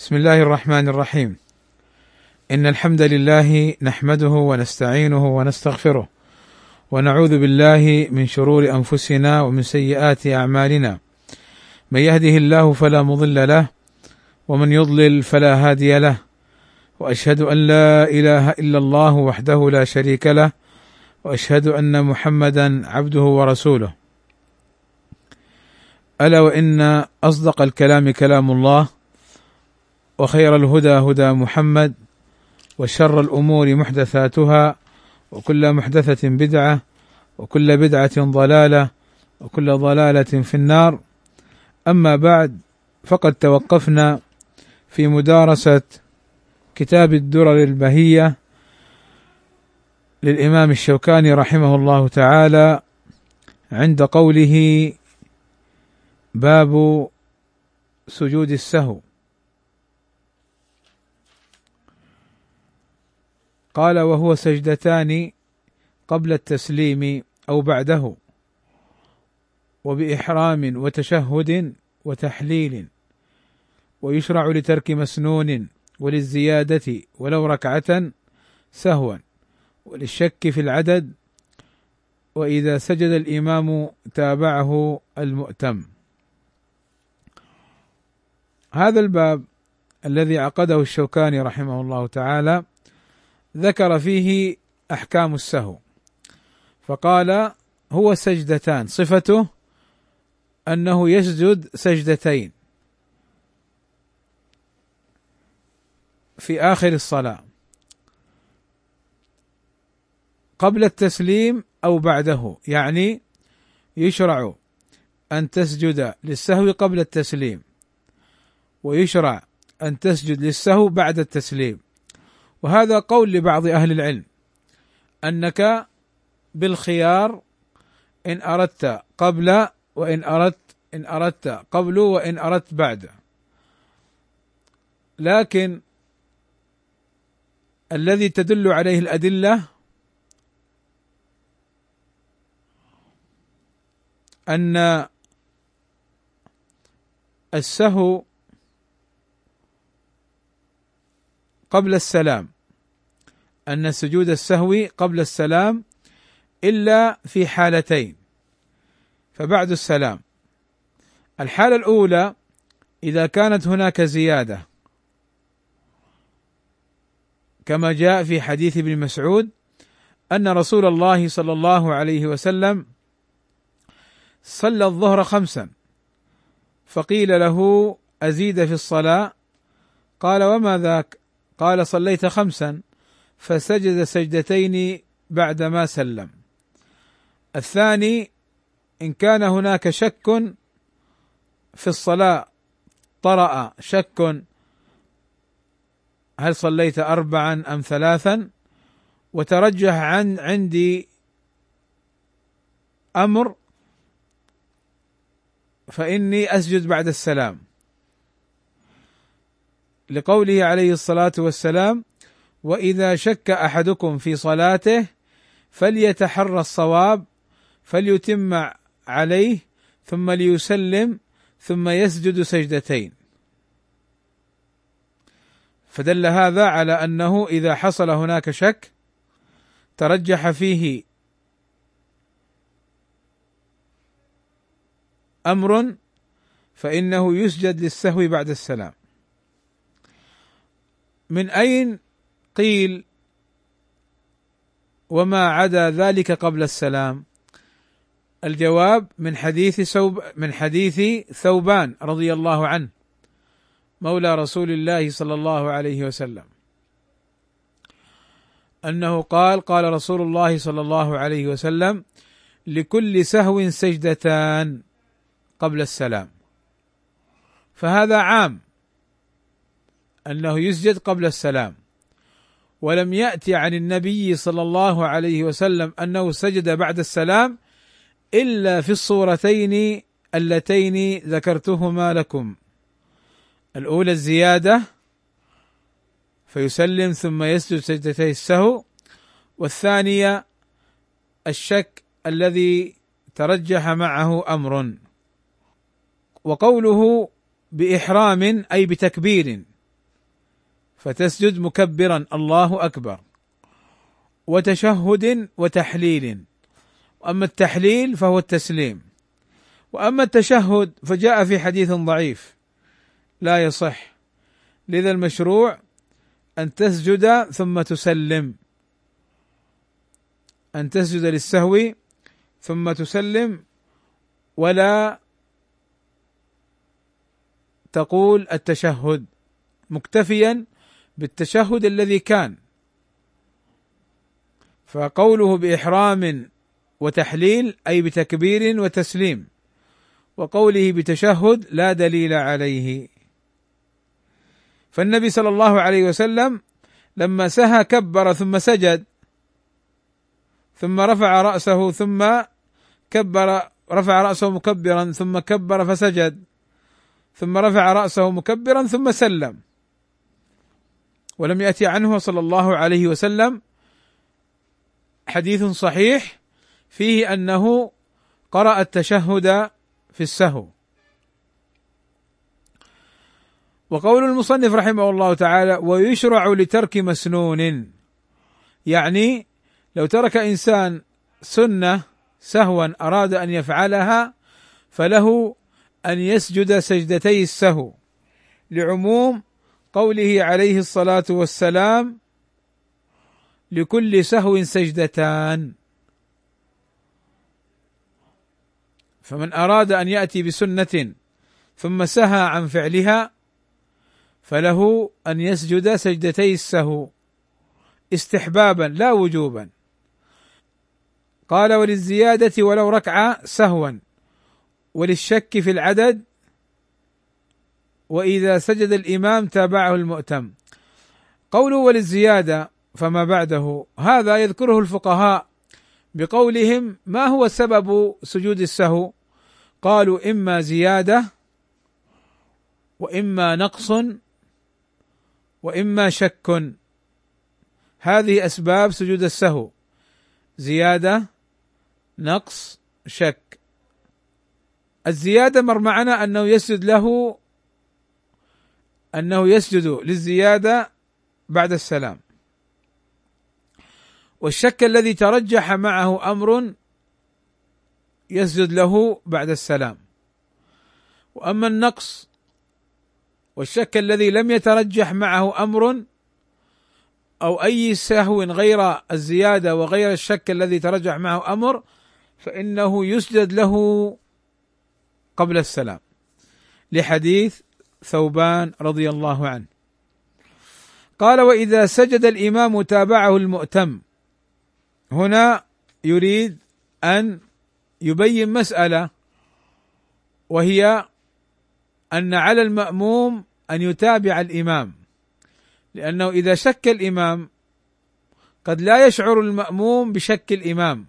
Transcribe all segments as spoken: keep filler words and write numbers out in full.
بسم الله الرحمن الرحيم. إن الحمد لله نحمده ونستعينه ونستغفره ونعوذ بالله من شرور أنفسنا ومن سيئات أعمالنا، من يهده الله فلا مضل له ومن يضلل فلا هادي له، وأشهد أن لا إله إلا الله وحده لا شريك له، وأشهد أن محمدا عبده ورسوله. ألا وإن أصدق الكلام كلام الله، وخير الهدى هدى محمد، وشر الأمور محدثاتها، وكل محدثة بدعة، وكل بدعة ضلالة، وكل ضلالة في النار. أما بعد، فقد توقفنا في مدارسة كتاب الدرر البهية للإمام الشوكاني رحمه الله تعالى عند قوله: باب سجود السهو. قال: وهو سجدتان قبل التسليم أو بعده، وبإحرام وتشهد وتحليل، ويشرع لترك مسنون وللزيادة ولو ركعة سهوا، وللشك في العدد، وإذا سجد الإمام تابعه المؤتم. هذا الباب الذي عقده الشوكاني رحمه الله تعالى ذكر فيه أحكام السهو، فقال: هو سجدتان، صفته أنه يسجد سجدتين في آخر الصلاة قبل التسليم أو بعده، يعني يشرع أن تسجد للسهو قبل التسليم، ويشرع أن تسجد للسهو بعد التسليم. وهذا قول لبعض أهل العلم أنك بالخيار إن أردت قبل وإن أردت إن أردت قبل وإن أردت بعد، لكن الذي تدل عليه الأدلة أن السهو قبل السلام، أن سجود السهو قبل السلام إلا في حالتين، فبعد السلام. الحالة الأولى إذا كانت هناك زيادة، كما جاء في حديث ابن مسعود أن رسول الله صلى الله عليه وسلم صلى الظهر خمسا، فقيل له: أزيد في الصلاة؟ قال: وما ذاك؟ قال: صليت خمسا. فسجد سجدتين بعدما سلم. الثاني: إن كان هناك شك في الصلاة، طرأ شك هل صليت أربعا أم ثلاثا، وترجح عن عندي أمر، فإني أسجد بعد السلام، لقوله عليه الصلاة والسلام: وإذا شك أحدكم في صلاته فليتحرى الصواب فليتم عليه ثم ليسلم ثم يسجد سجدتين. فدل هذا على أنه إذا حصل هناك شك ترجح فيه أمر فإنه يسجد للسهو بعد السلام. من أين قيل وما عدا ذلك قبل السلام؟ الجواب: من حديث ثوب من حديث ثوبان رضي الله عنه مولى رسول الله صلى الله عليه وسلم، أنه قال: قال رسول الله صلى الله عليه وسلم: لكل سهو سجدتان قبل السلام. فهذا عام أنه يسجد قبل السلام، ولم يأتي عن النبي صلى الله عليه وسلم أنه سجد بعد السلام إلا في الصورتين اللتين ذكرتهما لكم: الأولى الزيادة فيسلم ثم يسجد سجدتي السهو، والثانية الشك الذي ترجح معه أمر. وقوله بإحرام أي بتكبير، فتسجد مكبرا الله أكبر، وتشهد وتحليل. وأما التحليل فهو التسليم، وأما التشهد فجاء في حديث ضعيف لا يصح، لذا المشروع أن تسجد ثم تسلم، أن تسجد للسهو ثم تسلم، ولا تقول التشهد، مكتفيا بالتشهد الذي كان. فقوله بإحرام وتحليل أي بتكبير وتسليم، وقوله بتشهد لا دليل عليه. فالنبي صلى الله عليه وسلم لما سهى كبر ثم سجد، ثم رفع رأسه ثم كبر، رفع رأسه مكبرا ثم كبر فسجد، ثم رفع رأسه مكبرا ثم سلم. ولم يأتي عنه صلى الله عليه وسلم حديث صحيح فيه أنه قرأ التشهد في السهو. وقول المصنف رحمه الله تعالى: ويشرع لترك مسنون، يعني لو ترك إنسان سنة سهوا أراد أن يفعلها فله أن يسجد سجدتي السهو، لعموم قوله عليه الصلاة والسلام: لكل سهو سجدتان. فمن أراد أن يأتي بسنة ثم سهى عن فعلها فله أن يسجد سجدتي السهو استحبابا لا وجوبا. قال: وللزيادة ولو ركعة سهوا، وللشك في العدد، وإذا سجد الإمام تابعه المؤتم. قوله وللزيادة فما بعده هذا يذكره الفقهاء بقولهم: ما هو سبب سجود السهو؟ قالوا: إما زيادة، وإما نقص، وإما شك. هذه أسباب سجود السهو: زيادة، نقص، شك. الزيادة مر معنا أنه يسجد له أنه يسجد للزيادة بعد السلام، والشك الذي ترجح معه أمر يسجد له بعد السلام. وأما النقص والشك الذي لم يترجح معه أمر أو أي سهو غير الزيادة وغير الشك الذي ترجح معه أمر فإنه يسجد له قبل السلام، لحديث ثوبان رضي الله عنه. قال: وإذا سجد الإمام تابعه المؤتم. هنا يريد أن يبين مسألة، وهي أن على المأموم أن يتابع الإمام، لأنه إذا شك الإمام قد لا يشعر المأموم بشك الإمام،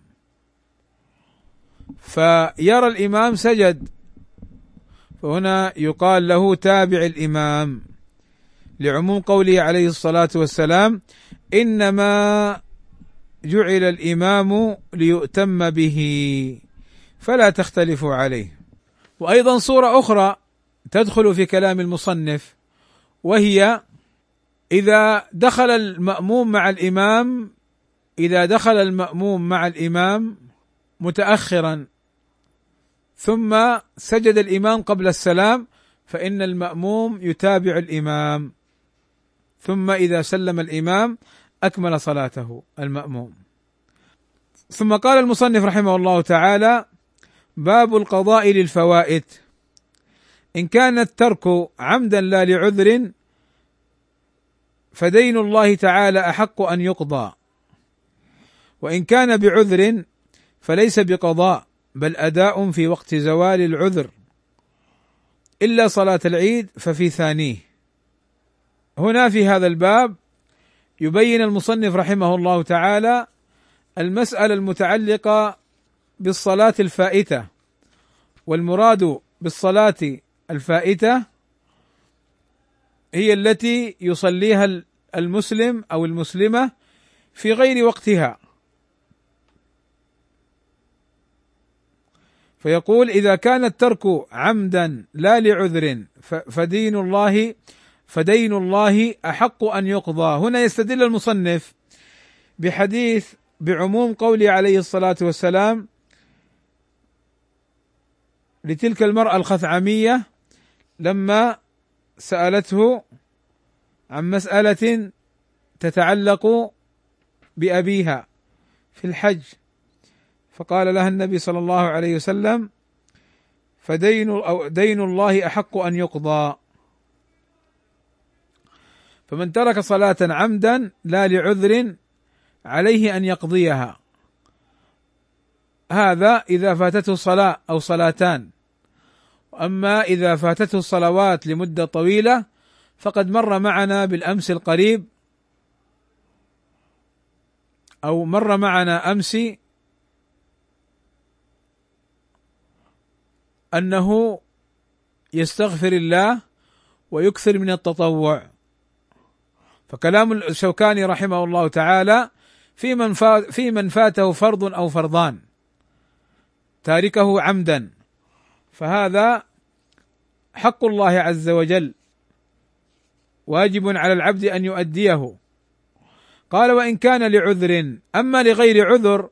فيرى الإمام سجد، فهنا يقال له تابع الإمام، لعموم قوله عليه الصلاة والسلام: إنما جعل الإمام ليؤتم به فلا تختلفوا عليه. وأيضا صورة أخرى تدخل في كلام المصنف، وهي إذا دخل المأموم مع الإمام إذا دخل المأموم مع الإمام متأخرا ثم سجد الإمام قبل السلام، فإن المأموم يتابع الإمام، ثم إذا سلم الإمام أكمل صلاته المأموم. ثم قال المصنف رحمه الله تعالى: باب القضاء للفوائت. إن كان الترك عمدا لا لعذر فدين الله تعالى أحق أن يقضى، وإن كان بعذر فليس بقضاء بل أداء في وقت زوال العذر، إلا صلاة العيد ففي ثانيه. هنا في هذا الباب يبين المصنف رحمه الله تعالى المسألة المتعلقة بالصلاة الفائتة، والمراد بالصلاة الفائتة هي التي يصليها المسلم أو المسلمة في غير وقتها. فيقول: إذا كان الترك عمدا لا لعذر فدين الله فدين الله أحق أن يقضى. هنا يستدل المصنف بحديث بعموم قوله عليه الصلاة والسلام لتلك المرأة الخثعمية لما سألته عن مسألة تتعلق بأبيها في الحج، فقال لها النبي صلى الله عليه وسلم: فدين أو دين الله أحق أن يقضى. فمن ترك صلاة عمدا لا لعذر عليه أن يقضيها، هذا إذا فاتته صلاة أو صلاتان. أما إذا فاتته الصلوات لمدة طويلة فقد مر معنا بالأمس القريب أو مر معنا أمس أنه يستغفر الله ويكثر من التطوع. فكلام الشوكاني رحمه الله تعالى في من فات في من فاته فرض أو فرضان تاركه عمدا، فهذا حق الله عز وجل واجب على العبد أن يؤديه. قال: وإن كان لعذر. أما لغير عذر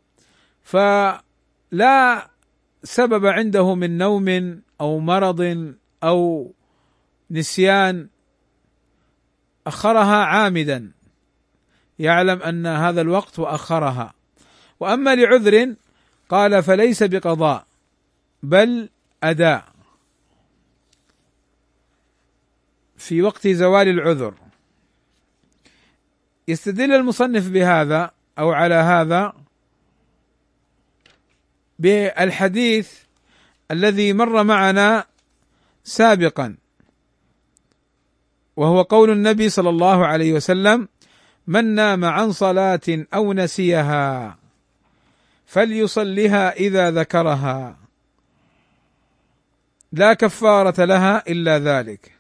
فلا سبب عنده من نوم أو مرض أو نسيان أخرها عامدا، يعلم أن هذا الوقت وأخرها. وأما لعذر قال فليس بقضاء بل أداء في وقت زوال العذر. يستدل المصنف بهذا أو على هذا بالحديث الذي مر معنا سابقا، وهو قول النبي صلى الله عليه وسلم: من نام عن صلاة أو نسيها فليصلها إذا ذكرها لا كفارة لها إلا ذلك.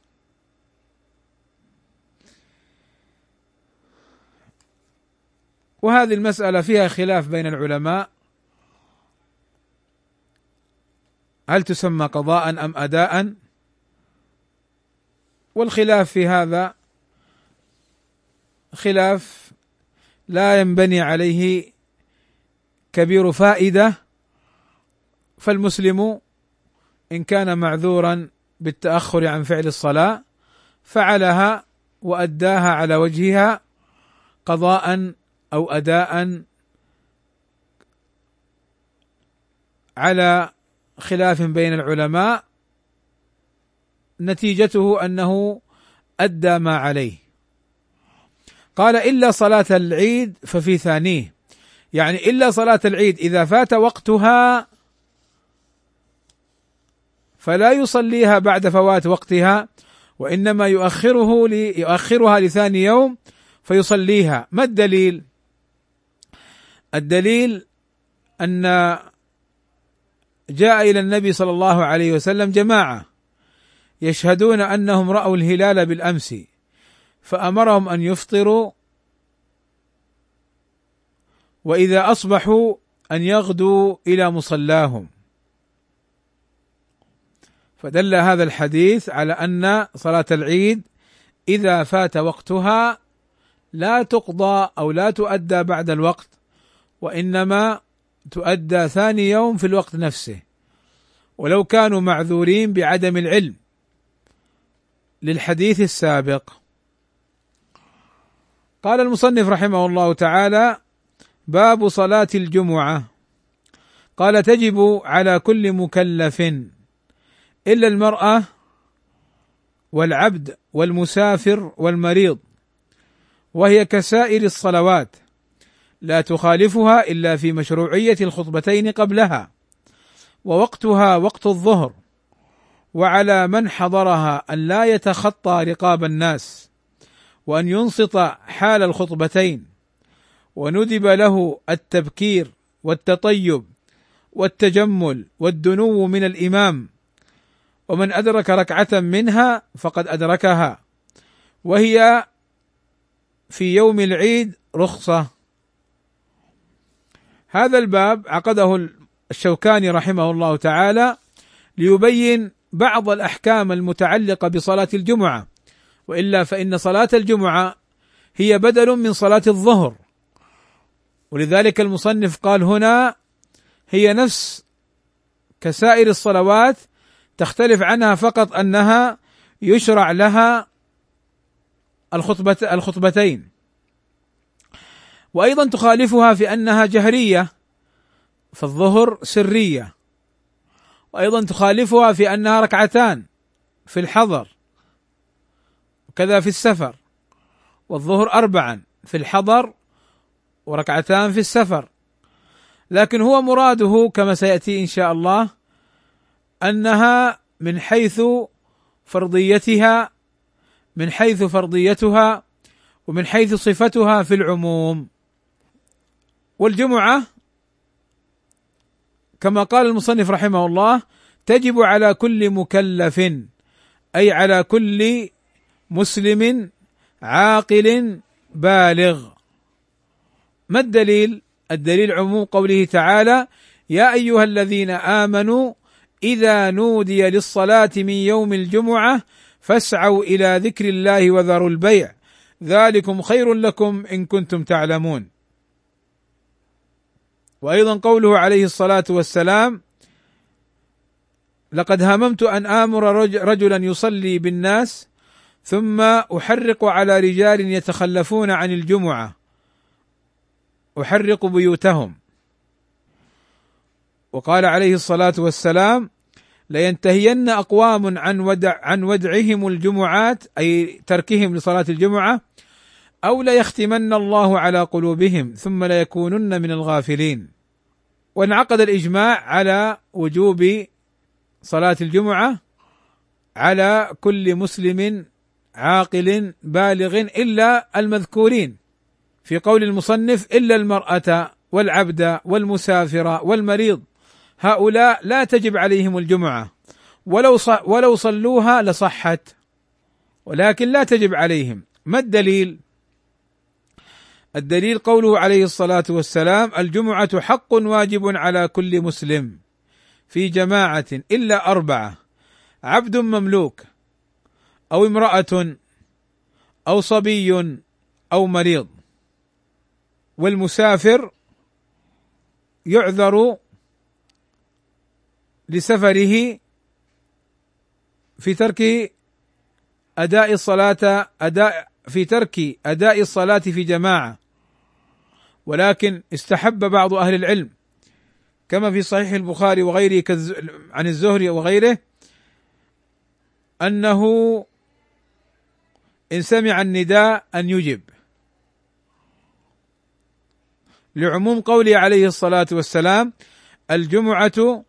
وهذه المسألة فيها خلاف بين العلماء، هل تسمى قضاء أم أداء؟ والخلاف في هذا خلاف لا ينبني عليه كبير فائدة، فالمسلم إن كان معذورا بالتأخر عن فعل الصلاة فعلها وأداها على وجهها قضاء أو أداء على خلاف بين العلماء، نتيجته أنه أدى ما عليه. قال: إلا صلاة العيد ففي ثانيه، يعني إلا صلاة العيد إذا فات وقتها فلا يصليها بعد فوات وقتها، وإنما يؤخره لي يؤخرها لثاني يوم فيصليها. ما الدليل؟ الدليل أن جاء إلى النبي صلى الله عليه وسلم جماعة يشهدون أنهم رأوا الهلال بالأمس، فأمرهم أن يفطروا، وإذا أصبحوا أن يغدوا إلى مصلاهم. فدل هذا الحديث على أن صلاة العيد إذا فات وقتها لا تقضى أو لا تؤدى بعد الوقت، وإنما تؤدى ثاني يوم في الوقت نفسه، ولو كانوا معذورين بعدم العلم للحديث السابق. قال المصنف رحمه الله تعالى: باب صلاة الجمعة. قال: تجب على كل مكلف إلا المرأة والعبد والمسافر والمريض، وهي كسائر الصلوات لا تخالفها إلا في مشروعية الخطبتين قبلها، ووقتها وقت الظهر، وعلى من حضرها أن لا يتخطى رقاب الناس، وأن ينصت حال الخطبتين، وندب له التبكير والتطيب والتجمل والدنو من الإمام، ومن أدرك ركعة منها فقد أدركها، وهي في يوم العيد رخصة. هذا الباب عقده الشوكاني رحمه الله تعالى ليبين بعض الأحكام المتعلقة بصلاة الجمعة، وإلا فإن صلاة الجمعة هي بدل من صلاة الظهر، ولذلك المصنف قال هنا هي نفس كسائر الصلوات، تختلف عنها فقط أنها يشرع لها الخطبة الخطبتين، وأيضا تخالفها في أنها جهرية، فالظهر سرية، وأيضا تخالفها في أنها ركعتان في الحضر وكذا في السفر، والظهر أربعا في الحضر وركعتان في السفر. لكن هو مراده كما سيأتي إن شاء الله أنها من حيث فرضيتها من حيث فرضيتها ومن حيث صفتها في العموم. والجمعة كما قال المصنف رحمه الله تجب على كل مكلف، أي على كل مسلم عاقل بالغ. ما الدليل؟ الدليل عموم قوله تعالى: يا أيها الذين آمنوا إذا نودي للصلاة من يوم الجمعة فاسعوا إلى ذكر الله وذروا البيع ذلكم خير لكم إن كنتم تعلمون. وأيضا قوله عليه الصلاة والسلام: لقد هممت أن آمر رجلا يصلي بالناس ثم أحرق على رجال يتخلفون عن الجمعة أحرق بيوتهم. وقال عليه الصلاة والسلام: لينتهين أقوام عن ودع عن ودعهم الجمعات، أي تركهم لصلاة الجمعة، أو ليختمن الله على قلوبهم ثم ليكونن من الغافلين. وانعقد الإجماع على وجوب صلاة الجمعة على كل مسلم عاقل بالغ إلا المذكورين في قول المصنف: إلا المرأة والعبد والمسافر والمريض، هؤلاء لا تجب عليهم الجمعة، ولو ولو صلوها لصحت، ولكن لا تجب عليهم. ما الدليل؟ الدليل قوله عليه الصلاة والسلام: الجمعة حق واجب على كل مسلم في جماعة إلا أربعة: عبد مملوك، أو امرأة، أو صبي، أو مريض. والمسافر يعذر لسفره في ترك أداء الصلاة أداء في ترك أداء الصلاة في جماعة، ولكن استحب بعض أهل العلم كما في صحيح البخاري وغيره عن الزهري وغيره أنه إن سمع النداء أن يجب، لعموم قوله عليه الصلاة والسلام: الجمعة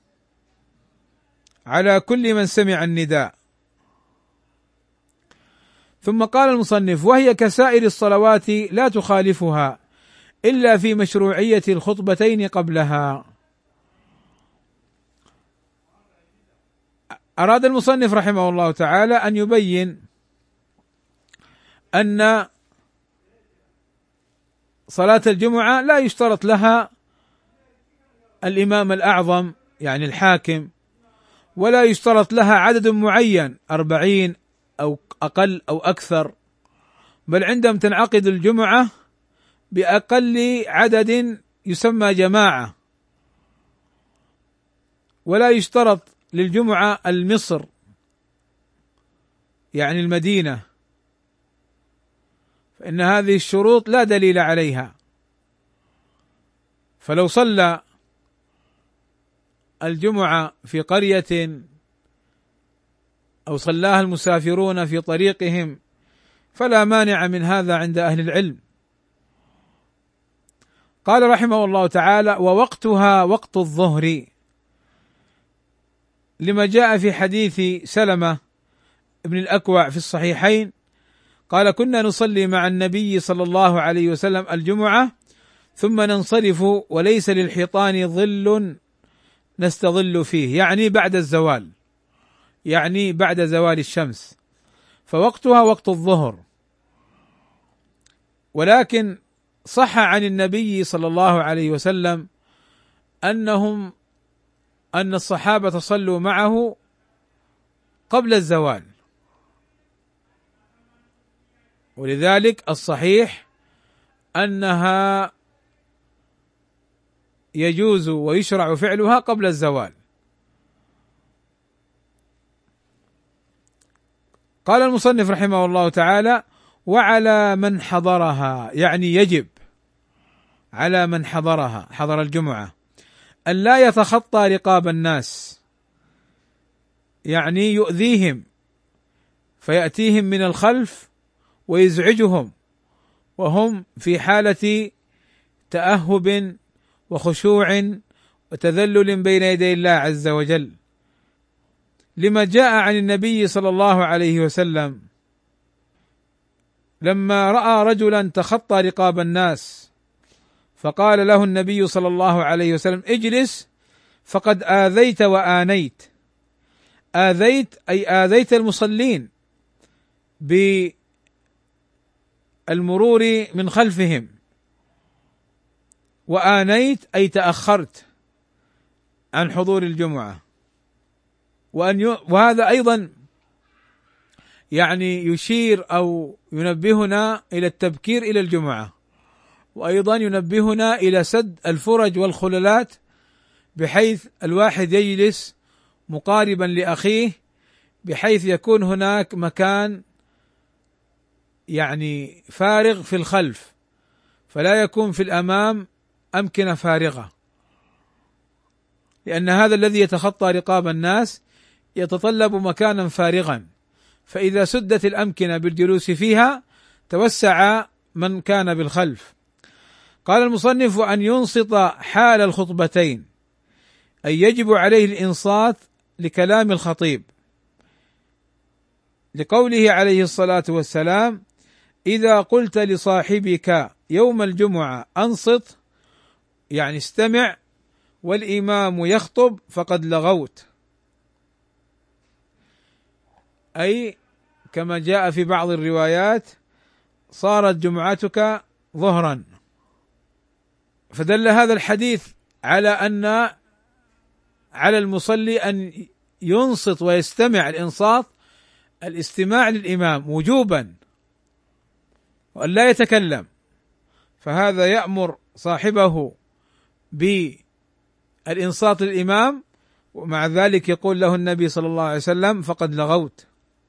على كل من سمع النداء. ثم قال المصنف: وهي كسائر الصلوات لا تخالفها إلا في مشروعية الخطبتين قبلها. أراد المصنف رحمه الله تعالى أن يبين أن صلاة الجمعة لا يشترط لها الإمام الأعظم يعني الحاكم، ولا يشترط لها عدد معين أربعين أو أقل أو أكثر، بل عندهم تنعقد الجمعة بأقل عدد يسمى جماعة. ولا يشترط للجمعة المصر يعني المدينة، فإن هذه الشروط لا دليل عليها، فلو صلى الجمعة في قرية أو صلاها المسافرون في طريقهم فلا مانع من هذا عند أهل العلم. قال رحمه الله تعالى: ووقتها وقت الظهر، لما جاء في حديث سلمة ابن الأكوع في الصحيحين قال: كنا نصلي مع النبي صلى الله عليه وسلم الجمعة ثم ننصرف وليس للحيطان ظل نستظل فيه، يعني بعد الزوال، يعني بعد زوال الشمس، فوقتها وقت الظهر. ولكن صح عن النبي صلى الله عليه وسلم أنهم أن الصحابة صلوا معه قبل الزوال، ولذلك الصحيح أنها يجوز ويشرع فعلها قبل الزوال. قال المصنف رحمه الله تعالى: وعلى من حضرها، يعني يجب على من حضرها، حضر الجمعة، أن لا يتخطى رقاب الناس، يعني يؤذيهم فيأتيهم من الخلف ويزعجهم وهم في حالة تأهب وخشوع وتذلل بين يدي الله عز وجل، لما جاء عن النبي صلى الله عليه وسلم لما رأى رجلا تخطى رقاب الناس فقال له النبي صلى الله عليه وسلم: اجلس فقد آذيت وآنيت. آذيت أي آذيت المصلين بالمرور من خلفهم، وآنيت أي تأخرت عن حضور الجمعة. وأن ي... وهذا أيضا يعني يشير أو ينبهنا إلى التبكير إلى الجمعة، وأيضا ينبهنا إلى سد الفرج والخللات، بحيث الواحد يجلس مقاربا لأخيه، بحيث يكون هناك مكان يعني فارغ في الخلف، فلا يكون في الأمام أمكنة فارغة، لأن هذا الذي يتخطى رقاب الناس يتطلب مكانا فارغا، فإذا سدت الأمكنة بالجلوس فيها توسع من كان بالخلف. قال المصنف: أن ينصت حال الخطبتين، أي يجب عليه الإنصات لكلام الخطيب، لقوله عليه الصلاة والسلام: إذا قلت لصاحبك يوم الجمعة أنصت، يعني استمع، والإمام يخطب فقد لغوت، أي كما جاء في بعض الروايات: صارت جمعتك ظهرا. فدل هذا الحديث على أن على المصلي أن ينصت ويستمع، الإنصات الاستماع للإمام وجوبا، وأن لا يتكلم، فهذا يأمر صاحبه بالإنصات للإمام، ومع ذلك يقول له النبي صلى الله عليه وسلم: فقد لغوت.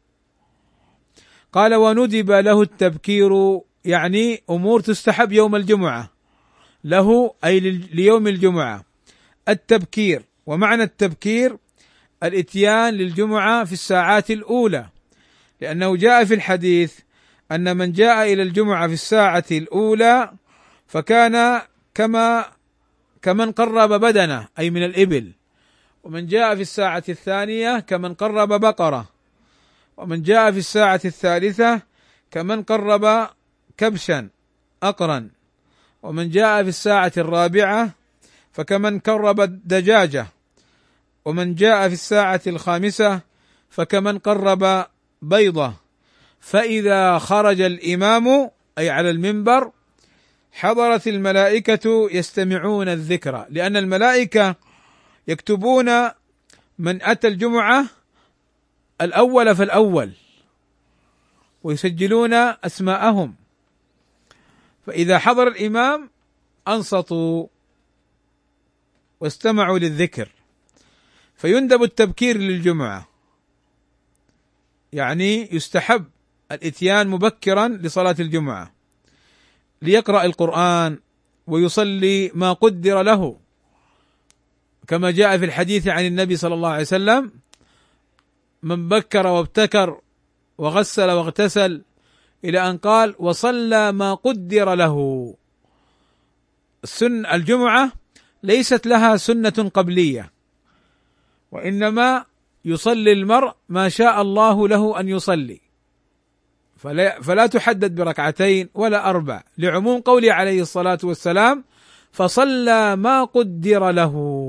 قال: وندب له التبكير، يعني أمور تستحب يوم الجمعة، له أي ليوم الجمعة التبكير. ومعنى التبكير الاتيان للجمعة في الساعات الأولى، لأنه جاء في الحديث أن من جاء إلى الجمعة في الساعة الأولى فكان كما كمن قرب بدنه، أي من الإبل، ومن جاء في الساعة الثانية كمن قرب بقرة، ومن جاء في الساعة الثالثة كمن قرب كبشا أقرا، ومن جاء في الساعة الرابعة فكمن قرب دجاجة، ومن جاء في الساعة الخامسة فكمن قرب بيضة. فإذا خرج الإمام أي على المنبر حضرت الملائكة يستمعون الذكر، لأن الملائكة يكتبون من أتى الجمعة الأول فالأول ويسجلون أسماءهم، فإذا حضر الإمام أنصتوا واستمعوا للذكر. فيندب التبكير للجمعة، يعني يستحب الاتيان مبكرا لصلاة الجمعة، ليقرأ القرآن ويصلي ما قدر له، كما جاء في الحديث عن النبي صلى الله عليه وسلم: من بكر وابتكر وغسل واغتسل، إلى أن قال: وصلى ما قدر له. السن الجمعة ليست لها سنة قبلية، وإنما يصلي المرء ما شاء الله له أن يصلي، فلا, فلا تحدد بركعتين ولا أربع، لعموم قوله عليه الصلاة والسلام: فصلى ما قدر له.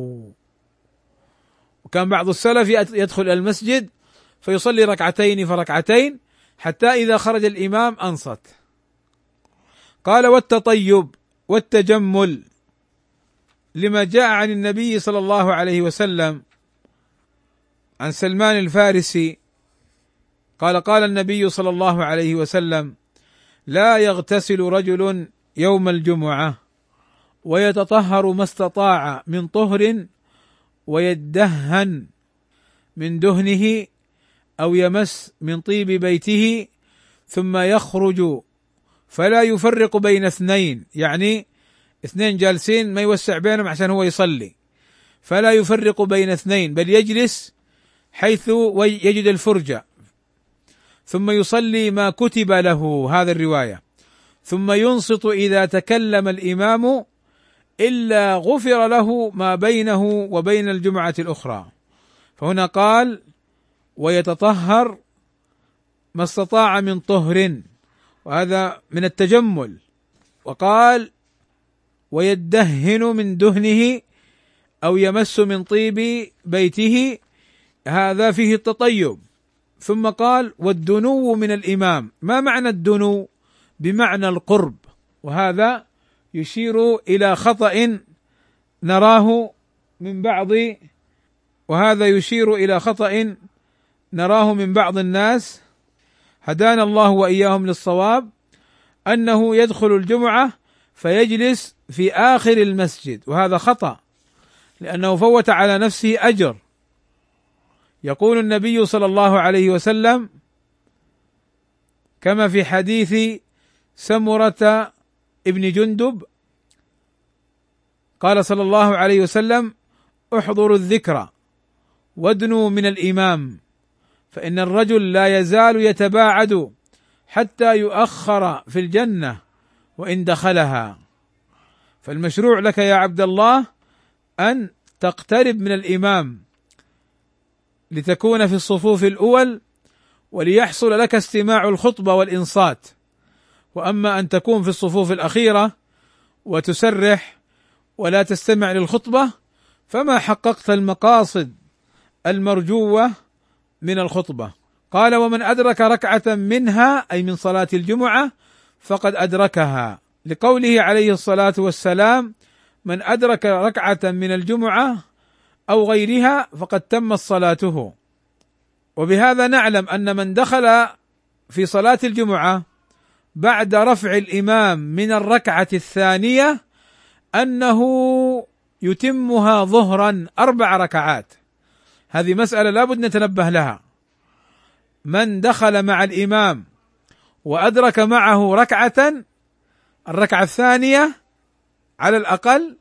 وكان بعض السلف يدخل المسجد فيصلي ركعتين فركعتين حتى إذا خرج الإمام أنصت. قال: والتطيب والتجمل، لما جاء عن النبي صلى الله عليه وسلم عن سلمان الفارسي قال: قال النبي صلى الله عليه وسلم: لا يغتسل رجل يوم الجمعة ويتطهر ما استطاع من طهر ويدهن من دهنه أو يمس من طيب بيته ثم يخرج فلا يفرق بين اثنين، يعني اثنين جالسين ما يوسع بينهم عشان هو يصلي، فلا يفرق بين اثنين بل يجلس حيث يجد الفرجة ثم يصلي ما كتب له، هذا الرواية، ثم ينصت إذا تكلم الإمام إلا غفر له ما بينه وبين الجمعة الأخرى. فهنا قال ويتطهر ما استطاع من طهر، وهذا من التجمل، وقال ويدهن من دهنه أو يمس من طيب بيته، هذا فيه التطيب. ثم قال والدنو من الإمام. ما معنى الدنو؟ بمعنى القرب، وهذا يشير إلى خطأ نراه من بعض وهذا يشير إلى خطأ نراه من بعض الناس هدانا الله وإياهم للصواب، أنه يدخل الجمعة فيجلس في آخر المسجد، وهذا خطأ لأنه فوت على نفسه أجر. يقول النبي صلى الله عليه وسلم كما في حديث سمرة ابن جندب قال صلى الله عليه وسلم احضروا الذكر وادنوا من الإمام فإن الرجل لا يزال يتباعد حتى يؤخر في الجنة وإن دخلها. فالمشروع لك يا عبد الله أن تقترب من الإمام لتكون في الصفوف الأول وليحصل لك استماع الخطبة والإنصات، وأما أن تكون في الصفوف الأخيرة وتسرح ولا تستمع للخطبة فما حققت المقاصد المرجوة من الخطبة. قال ومن أدرك ركعة منها أي من صلاة الجمعة فقد أدركها، لقوله عليه الصلاة والسلام من أدرك ركعة من الجمعة أو غيرها فقد تمت صلاته. وبهذا نعلم أن من دخل في صلاة الجمعة بعد رفع الإمام من الركعة الثانية أنه يتمها ظهرا أربع ركعات. هذه مسألة لابد نتنبه لها. من دخل مع الإمام وأدرك معه ركعة، الركعة الثانية على الأقل،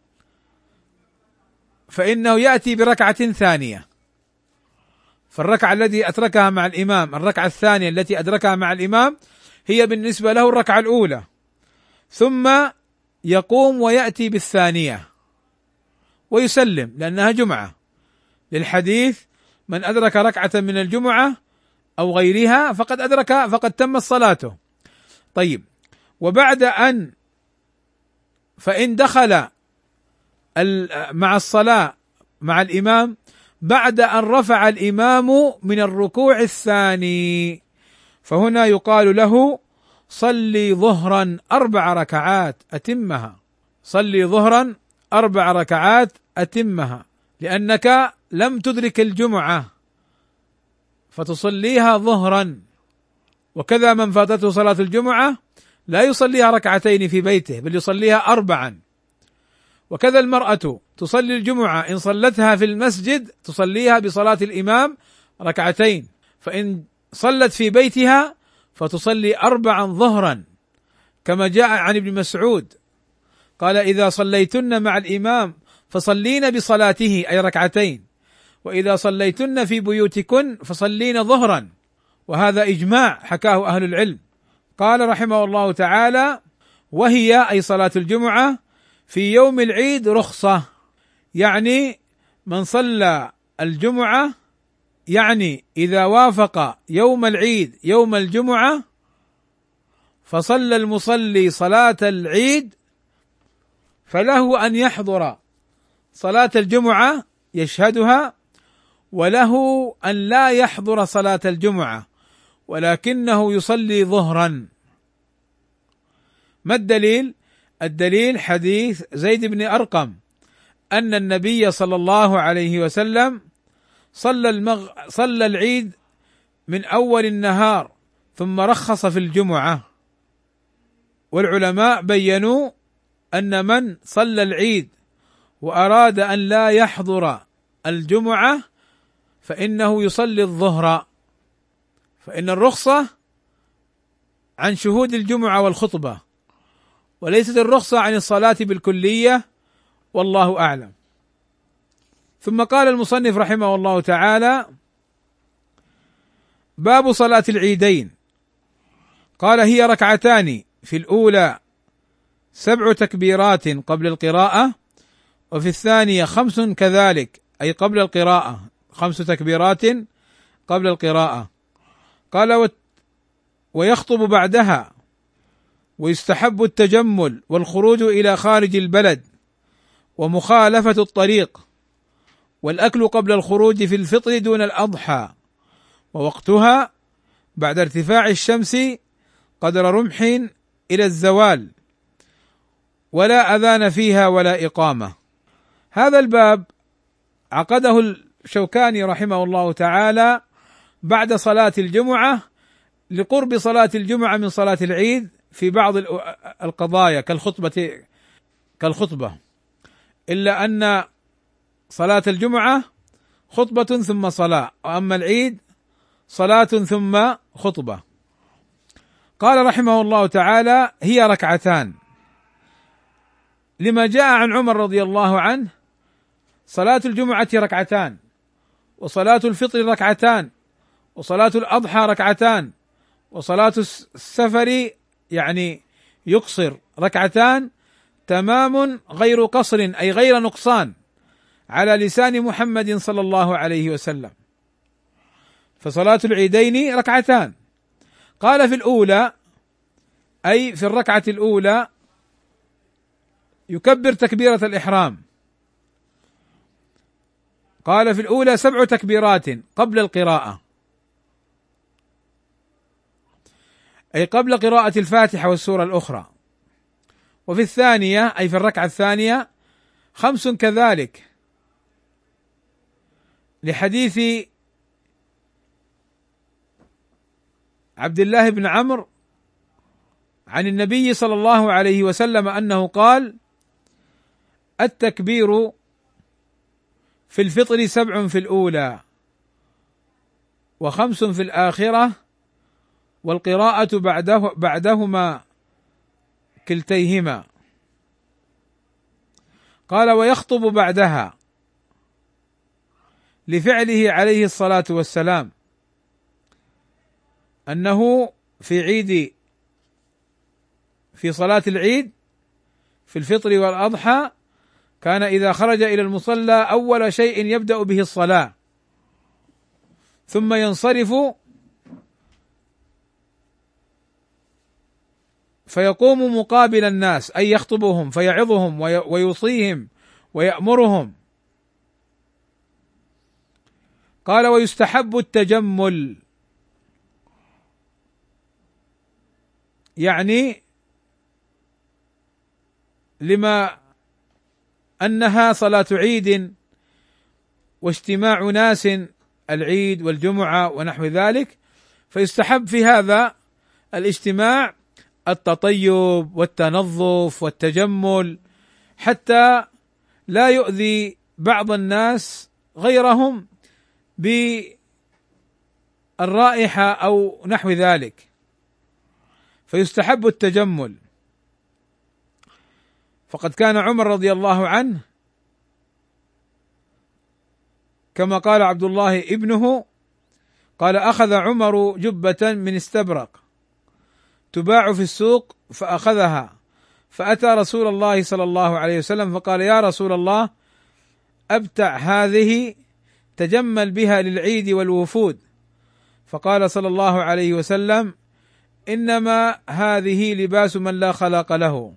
فإنه يأتي بركعة ثانية. فالركعة التي أدركها مع الإمام، الركعة الثانية التي أدركها مع الإمام هي بالنسبة له الركعة الأولى، ثم يقوم ويأتي بالثانية ويسلم لأنها جمعة، للحديث من أدرك ركعة من الجمعة أو غيرها فقد أدرك فقد تمت صلاته. طيب، وبعد أن فإن دخل مع الصلاة مع الإمام بعد أن رفع الإمام من الركوع الثاني، فهنا يقال له صلي ظهرا أربع ركعات أتمها، صلي ظهرا أربع ركعات أتمها، لأنك لم تدرك الجمعة فتصليها ظهرا. وكذا من فاتته صلاة الجمعة لا يصليها ركعتين في بيته بل يصليها أربعا. وكذا المرأة تصلي الجمعة إن صلتها في المسجد تصليها بصلاة الإمام ركعتين، فإن صلت في بيتها فتصلي أربعا ظهرا، كما جاء عن ابن مسعود قال إذا صليتن مع الإمام فصلين بصلاته أي ركعتين، وإذا صليتن في بيوتكن فصلين ظهرا. وهذا إجماع حكاه أهل العلم. قال رحمه الله تعالى وهي أي صلاة الجمعة في يوم العيد رخصة، يعني من صلى الجمعة، يعني إذا وافق يوم العيد يوم الجمعة فصلى المصلي صلاة العيد فله أن يحضر صلاة الجمعة يشهدها، وله أن لا يحضر صلاة الجمعة ولكنه يصلي ظهرا. ما الدليل؟ الدليل حديث زيد بن أرقم أن النبي صلى الله عليه وسلم صلى المغ... صلى العيد من أول النهار ثم رخص في الجمعة، والعلماء بينوا أن من صلى العيد وأراد أن لا يحضر الجمعة فإنه يصلي الظهر، فإن الرخصة عن شهود الجمعة والخطبة، وليست الرخصة عن الصلاة بالكلية، والله أعلم. ثم قال المصنف رحمه الله تعالى: باب صلاة العيدين. قال: هي ركعتان، في الأولى سبع تكبيرات قبل القراءة، وفي الثانية خمس كذلك، أي قبل القراءة، خمس تكبيرات قبل القراءة. قال: ويخطب بعدها، ويستحب التجمل والخروج إلى خارج البلد ومخالفة الطريق، والأكل قبل الخروج في الفطر دون الأضحى، ووقتها بعد ارتفاع الشمس قدر رمح إلى الزوال، ولا أذان فيها ولا إقامة. هذا الباب عقده الشوكاني رحمه الله تعالى بعد صلاة الجمعة، لقرب صلاة الجمعة من صلاة العيد في بعض القضايا كالخطبة كالخطبة إلا أن صلاة الجمعة خطبة ثم صلاة، وأما العيد صلاة ثم خطبة. قال رحمه الله تعالى: هي ركعتان، لما جاء عن عمر رضي الله عنه: صلاة الجمعة ركعتان، وصلاة الفطر ركعتان، وصلاة الأضحى ركعتان، وصلاة السفر يعني يقصر ركعتان، تمام غير قصر أي غير نقصان، على لسان محمد صلى الله عليه وسلم. فصلاة العيدين ركعتان. قال: في الأولى، أي في الركعة الأولى، يكبر تكبيرة الإحرام. قال: في الأولى سبع تكبيرات قبل القراءة، أي قبل قراءة الفاتحة والسورة الأخرى. وفي الثانية، أي في الركعة الثانية، خمس كذلك، لحديث عبد الله بن عمرو عن النبي صلى الله عليه وسلم أنه قال: التكبير في الفطر سبع في الأولى، وخمس في الآخرة، والقراءة بعده بعدهما كلتيهما. قال: ويخطب بعدها، لفعله عليه الصلاة والسلام أنه في عيد في صلاة العيد في الفطر والأضحى كان إذا خرج إلى المصلى أول شيء يبدأ به الصلاة، ثم ينصرف فيقوم مقابل الناس، أي يخطبهم فيعظهم ويوصيهم ويأمرهم. قال: ويستحب التجمل، يعني لما أنها صلاة عيد واجتماع ناس، العيد والجمعة ونحو ذلك، فيستحب في هذا الاجتماع التطيب والتنظف والتجمل، حتى لا يؤذي بعض الناس غيرهم بالرائحة أو نحو ذلك، فيستحب التجمل. فقد كان عمر رضي الله عنه كما قال عبد الله ابنه، قال: أخذ عمر جبة من استبرق تباع في السوق فأخذها، فأتى رسول الله صلى الله عليه وسلم فقال: يا رسول الله، أبتع هذه تجمل بها للعيد والوفود. فقال صلى الله عليه وسلم: إنما هذه لباس من لا خلاق له.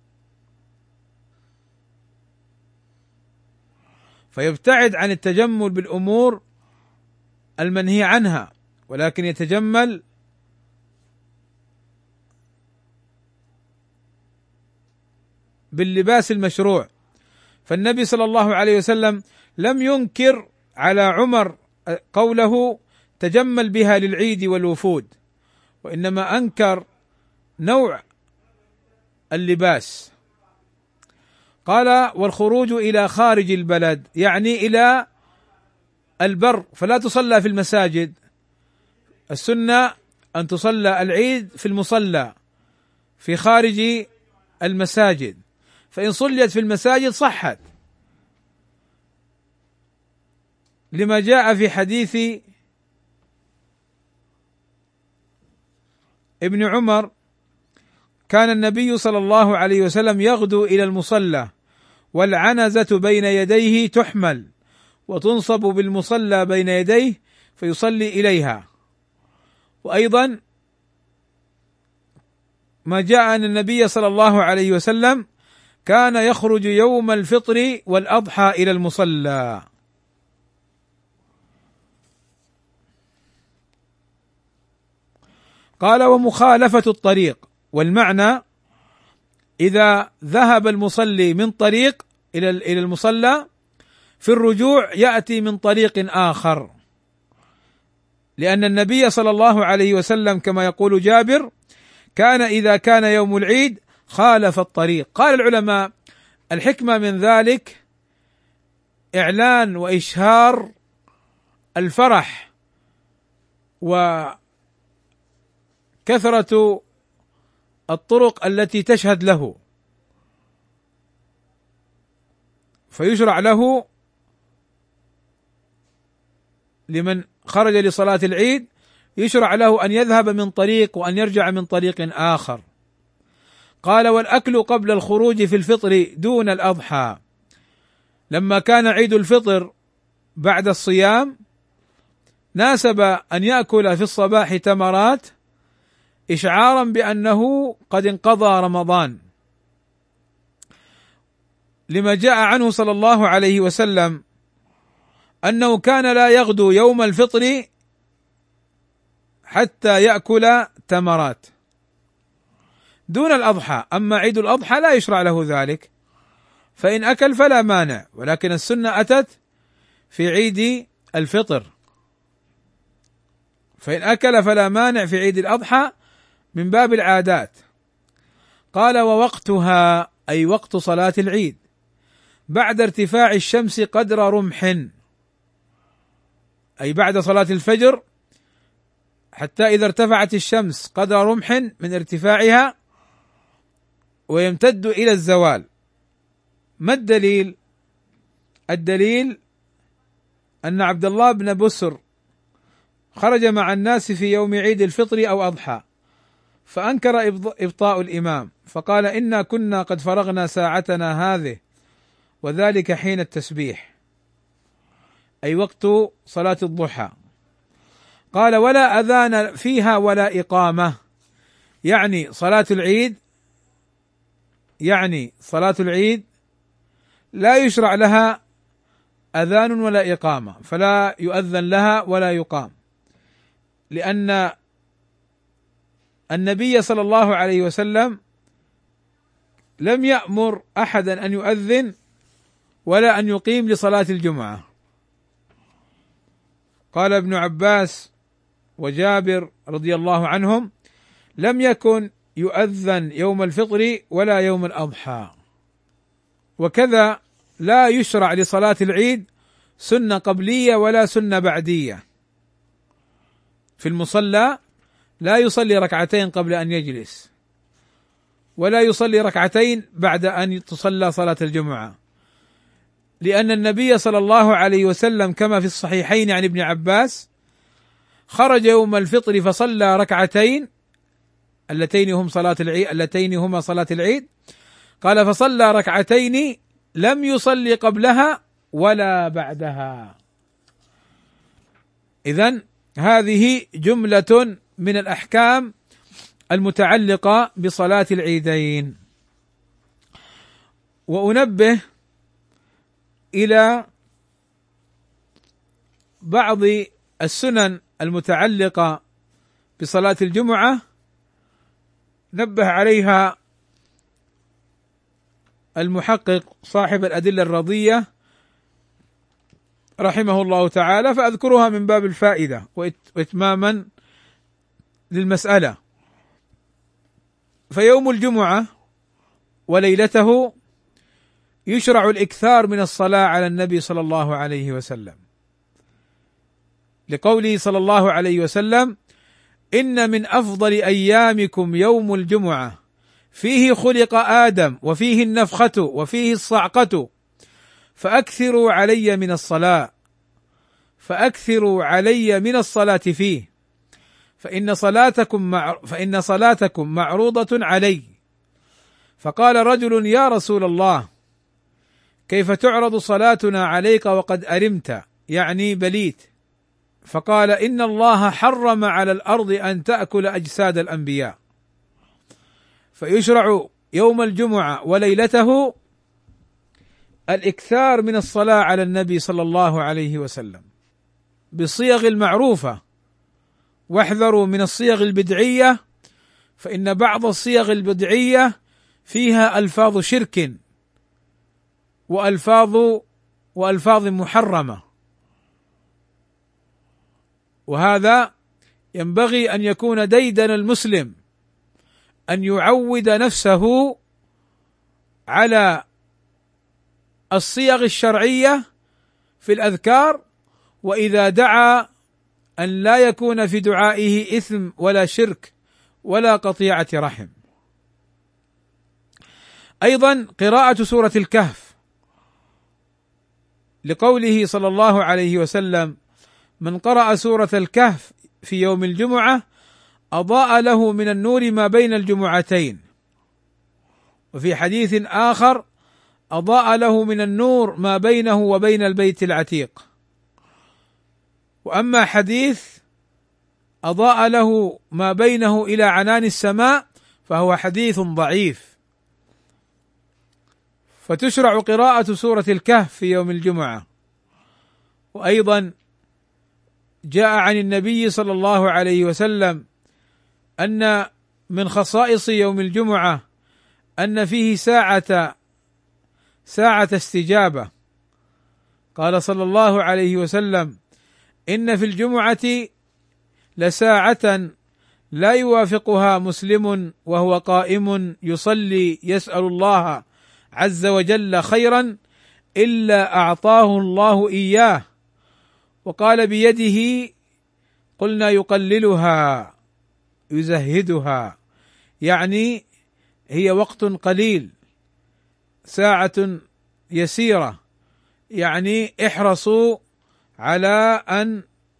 فيبتعد عن التجمل بالأمور المنهي عنها، ولكن يتجمل باللباس المشروع. فالنبي صلى الله عليه وسلم لم ينكر على عمر قوله تجمل بها للعيد والوفود، وإنما أنكر نوع اللباس. قال: والخروج إلى خارج البلد يعني إلى البر، فلا تصلى في المساجد، السنة أن تصلى العيد في المصلى في خارج المساجد، فإن صليت في المساجد صحت، لما جاء في حديث ابن عمر: كان النبي صلى الله عليه وسلم يغدو إلى المصلى والعنزة بين يديه تحمل وتنصب بالمصلى بين يديه فيصلي إليها. وأيضا ما جاء أن النبي صلى الله عليه وسلم كان يخرج يوم الفطر والأضحى إلى المصلى. قال: ومخالفة الطريق، والمعنى إذا ذهب المصلي من طريق إلى إلى المصلى في الرجوع يأتي من طريق آخر، لأن النبي صلى الله عليه وسلم كما يقول جابر كان إذا كان يوم العيد خالف الطريق. قال العلماء: الحكمة من ذلك إعلان وإشهار الفرح وكثرة الطرق التي تشهد له، فيشرع له لمن خرج لصلاة العيد يشرع له أن يذهب من طريق وأن يرجع من طريق آخر. قال: والأكل قبل الخروج في الفطر دون الأضحى، لما كان عيد الفطر بعد الصيام ناسب أن يأكل في الصباح تمرات إشعارا بأنه قد انقضى رمضان، لما جاء عنه صلى الله عليه وسلم أنه كان لا يغدو يوم الفطر حتى يأكل تمرات دون الأضحى. أما عيد الأضحى لا يشرع له ذلك، فإن أكل فلا مانع، ولكن السنة أتت في عيد الفطر، فإن أكل فلا مانع في عيد الأضحى من باب العادات. قال: ووقتها أي وقت صلاة العيد بعد ارتفاع الشمس قدر رمح، أي بعد صلاة الفجر حتى إذا ارتفعت الشمس قدر رمح من ارتفاعها ويمتد إلى الزوال. ما الدليل؟ الدليل أن عبد الله بن بسر خرج مع الناس في يوم عيد الفطر أو أضحى، فأنكر إبطاء الإمام، فقال: إنا كنا قد فرغنا ساعتنا هذه، وذلك حين التسبيح، أي وقت صلاة الضحى. قال: ولا أذان فيها ولا إقامة، يعني صلاة العيد يعني صلاة العيد لا يشرع لها أذان ولا إقامة، فلا يؤذن لها ولا يقام، لأن النبي صلى الله عليه وسلم لم يأمر أحدا أن يؤذن ولا أن يقيم لصلاة الجمعة. قال ابن عباس وجابر رضي الله عنهم: لم يكن يؤذن يوم الفطر ولا يوم الأضحى. وكذا لا يشرع لصلاة العيد سنة قبلية ولا سنة بعدية. في المصلى لا يصلي ركعتين قبل أن يجلس، ولا يصلي ركعتين بعد أن تصلى صلاة الجمعة، لأن النبي صلى الله عليه وسلم كما في الصحيحين عن ابن عباس خرج يوم الفطر فصلى ركعتين اللتين هم صلاة العيد اللتين هما صلاة العيد، قال: فصلى ركعتين لم يصلي قبلها ولا بعدها. إذن هذه جملة من الأحكام المتعلقة بصلاة العيدين. وأنبه إلى بعض السنن المتعلقة بصلاة الجمعة نبه عليها المحقق صاحب الأدلة الرضية رحمه الله تعالى، فأذكرها من باب الفائدة وإتماما للمسألة. فيوم الجمعة وليلته يشرع الإكثار من الصلاة على النبي صلى الله عليه وسلم، لقوله صلى الله عليه وسلم: إن من أفضل أيامكم يوم الجمعة فيه خلق آدم وفيه النفخة وفيه الصعقة فأكثروا علي من الصلاة فأكثروا علي من الصلاة فيه فإن صلاتكم مع فإن صلاتكم معروضة علي. فقال رجل: يا رسول الله، كيف تعرض صلاتنا عليك وقد أرمت، يعني بليت؟ فقال: إن الله حرم على الأرض أن تأكل أجساد الأنبياء، فيشرع يوم الجمعة وليلته الإكثار من الصلاة على النبي صلى الله عليه وسلم بالصيغ المعروفة، واحذروا من الصيغ البدعية، فإن بعض الصيغ البدعية فيها ألفاظ شرك وألفاظ وألفاظ محرمة، وهذا ينبغي أن يكون ديدن المسلم أن يعود نفسه على الصيغ الشرعية في الأذكار، وإذا دعا أن لا يكون في دعائه إثم ولا شرك ولا قطيعة رحم. أيضا قراءة سورة الكهف، لقوله صلى الله عليه وسلم: من قرأ سورة الكهف في يوم الجمعة أضاء له من النور ما بين الجمعتين. وفي حديث آخر: أضاء له من النور ما بينه وبين البيت العتيق. وأما حديث أضاء له ما بينه إلى عنان السماء فهو حديث ضعيف. فتشرع قراءة سورة الكهف في يوم الجمعة. وأيضا جاء عن النبي صلى الله عليه وسلم أن من خصائص يوم الجمعة أن فيه ساعة ساعة استجابة. قال صلى الله عليه وسلم: إن في الجمعة لساعة لا يوافقها مسلم وهو قائم يصلي يسأل الله عز وجل خيرا إلا أعطاه الله إياه. وقال: بيده. قلنا: يقللها يزهدها، يعني هي وقت قليل، ساعة يسيرة، يعني احرصوا على أن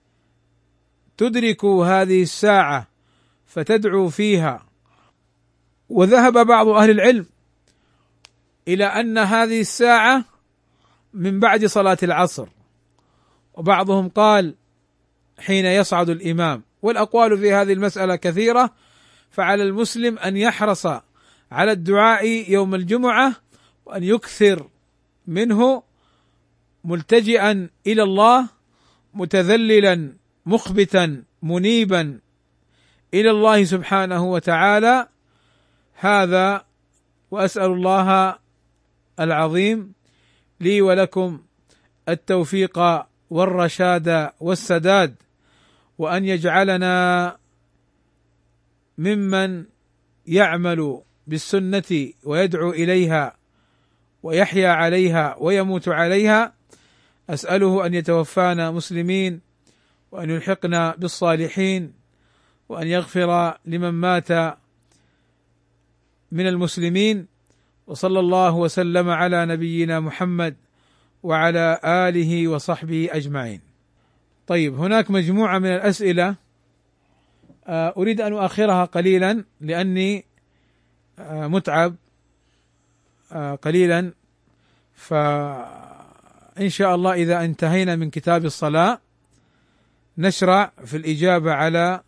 تدركوا هذه الساعة فتدعوا فيها. وذهب بعض أهل العلم إلى أن هذه الساعة من بعد صلاة العصر، وبعضهم قال حين يصعد الإمام، والأقوال في هذه المسألة كثيرة. فعلى المسلم أن يحرص على الدعاء يوم الجمعة وأن يكثر منه ملتجئا إلى الله، متذللا مخبتا منيبا إلى الله سبحانه وتعالى. هذا، وأسأل الله العظيم لي ولكم التوفيق والرشاد والسداد، وأن يجعلنا ممن يعمل بالسنة ويدعو إليها ويحيا عليها ويموت عليها. أسأله أن يتوفانا مسلمين، وأن يلحقنا بالصالحين، وأن يغفر لمن مات من المسلمين. وصلى الله وسلم على نبينا محمد وعلى آله وصحبه أجمعين. طيب، هناك مجموعة من الأسئلة أريد أن أؤخرها قليلا لأني متعب قليلا، فإن شاء الله إذا انتهينا من كتاب الصلاة نشرع في الإجابة على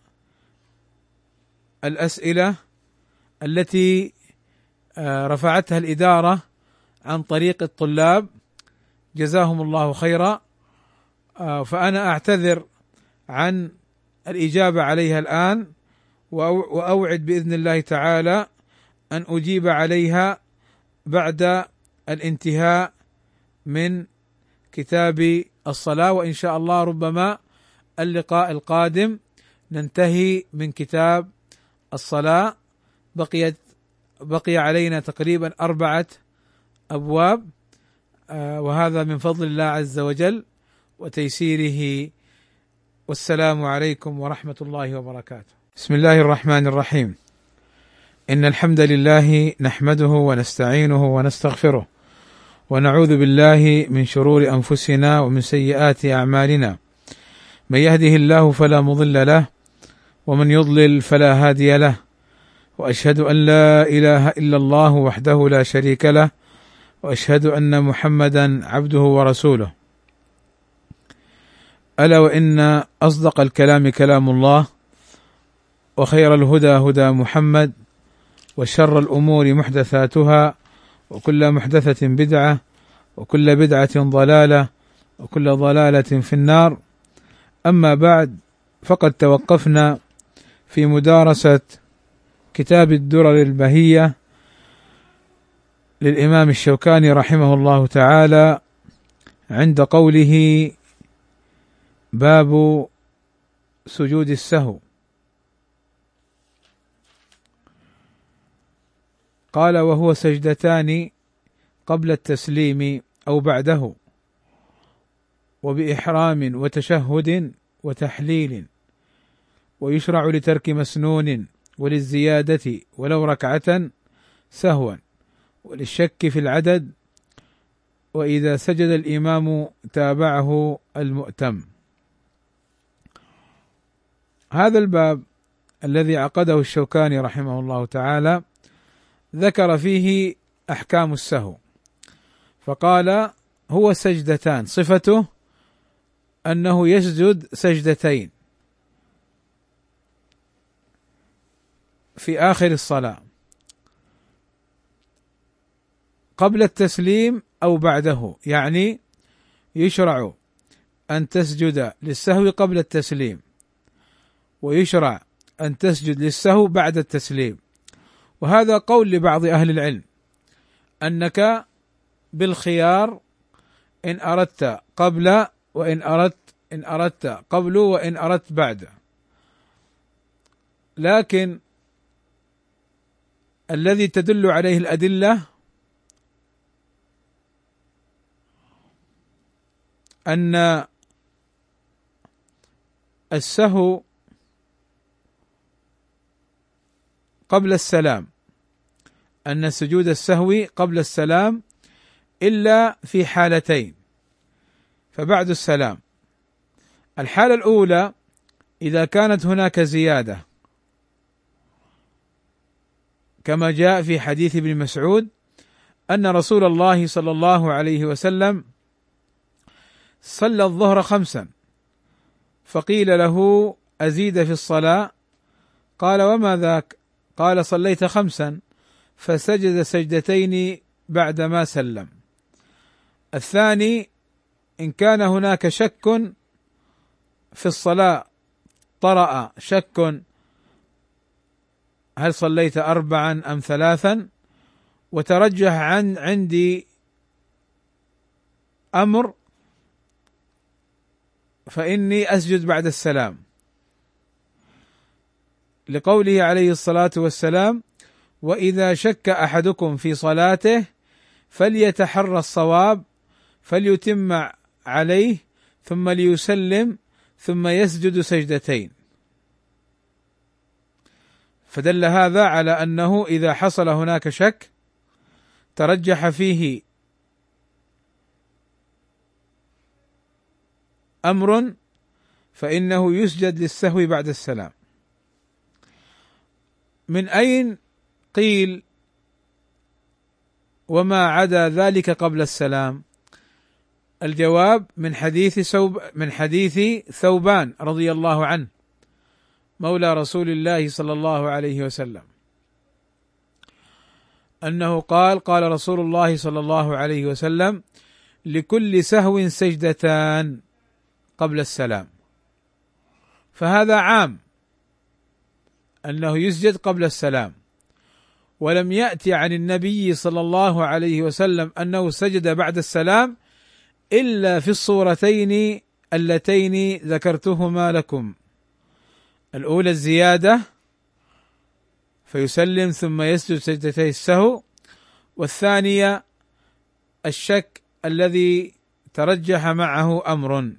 الأسئلة التي رفعتها الإدارة عن طريق الطلاب، جزاهم الله خيرا. فأنا أعتذر عن الإجابة عليها الآن، وأوعد بإذن الله تعالى أن أجيب عليها بعد الانتهاء من كتاب الصلاة. وإن شاء الله ربما اللقاء القادم ننتهي من كتاب الصلاة، بقيت بقي علينا تقريبا أربعة أبواب، وهذا من فضل الله عز وجل وتيسيره. والسلام عليكم ورحمة الله وبركاته. بسم الله الرحمن الرحيم. إن الحمد لله نحمده ونستعينه ونستغفره، ونعوذ بالله من شرور أنفسنا ومن سيئات أعمالنا، من يهده الله فلا مضل له، ومن يضلل فلا هادي له، وأشهد أن لا إله إلا الله وحده لا شريك له، وأشهد أن محمدا عبده ورسوله. ألا وإن أصدق الكلام كلام الله، وخير الهدى هدى محمد، وشر الأمور محدثاتها، وكل محدثة بدعة، وكل بدعة ضلالة، وكل ضلالة في النار. أما بعد، فقد توقفنا في مدارسة كتاب الدرر البهية للإمام الشوكاني رحمه الله تعالى عند قوله: باب سجود السهو. قال: وهو سجدتان قبل التسليم أو بعده، وبإحرام وتشهد وتحليل، ويشرع لترك مسنون، وللزيادة ولو ركعة سهوا، وللشك في العدد، وإذا سجد الإمام تابعه المؤتم. هذا الباب الذي عقده الشوكاني رحمه الله تعالى ذكر فيه أحكام السهو، فقال: هو سجدتان، صفته أنه يسجد سجدتين في آخر الصلاة قبل التسليم أو بعده، يعني يشرع أن تسجد للسهو قبل التسليم، ويشرع أن تسجد للسهو بعد التسليم. وهذا قول لبعض أهل العلم أنك بالخيار إن أردت قبل وإن أردت إن أردت قبل وإن أردت بعد، لكن الذي تدل عليه الأدلة أن السهو قبل السلام، أن سجود السهو قبل السلام إلا في حالتين، فبعد السلام. الحالة الأولى إذا كانت هناك زيادة، كما جاء في حديث ابن مسعود أن رسول الله صلى الله عليه وسلم صلى الظهر خمسا، فقيل له: أزيد في الصلاة؟ قال: وما ذاك؟ قال: صليت خمسا. فسجد سجدتين بعدما سلم. الثاني: إن كان هناك شك في الصلاة، طرأ شك هل صليت أربعا أم ثلاثا، وترجح عن عندي أمر، فإني أسجد بعد السلام، لقوله عليه الصلاة والسلام: وإذا شك أحدكم في صلاته فليتحرى الصواب فليتم عليه ثم ليسلم ثم يسجد سجدتين. فدل هذا على أنه إذا حصل هناك شك ترجح فيه أمر فإنه يسجد للسهو بعد السلام. من أين قيل وما عدا ذلك قبل السلام؟ الجواب: من حديث ثوب من حديث ثوبان رضي الله عنه مولى رسول الله صلى الله عليه وسلم، أنه قال: قال رسول الله صلى الله عليه وسلم: لكل سهو سجدتان قبل السلام. فهذا عام أنه يسجد قبل السلام، ولم يأتي عن النبي صلى الله عليه وسلم أنه سجد بعد السلام إلا في الصورتين اللتين ذكرتهما لكم: الأولى الزيادة فيسلم ثم يسجد سجدتي السهو، والثانية الشك الذي ترجح معه أمر.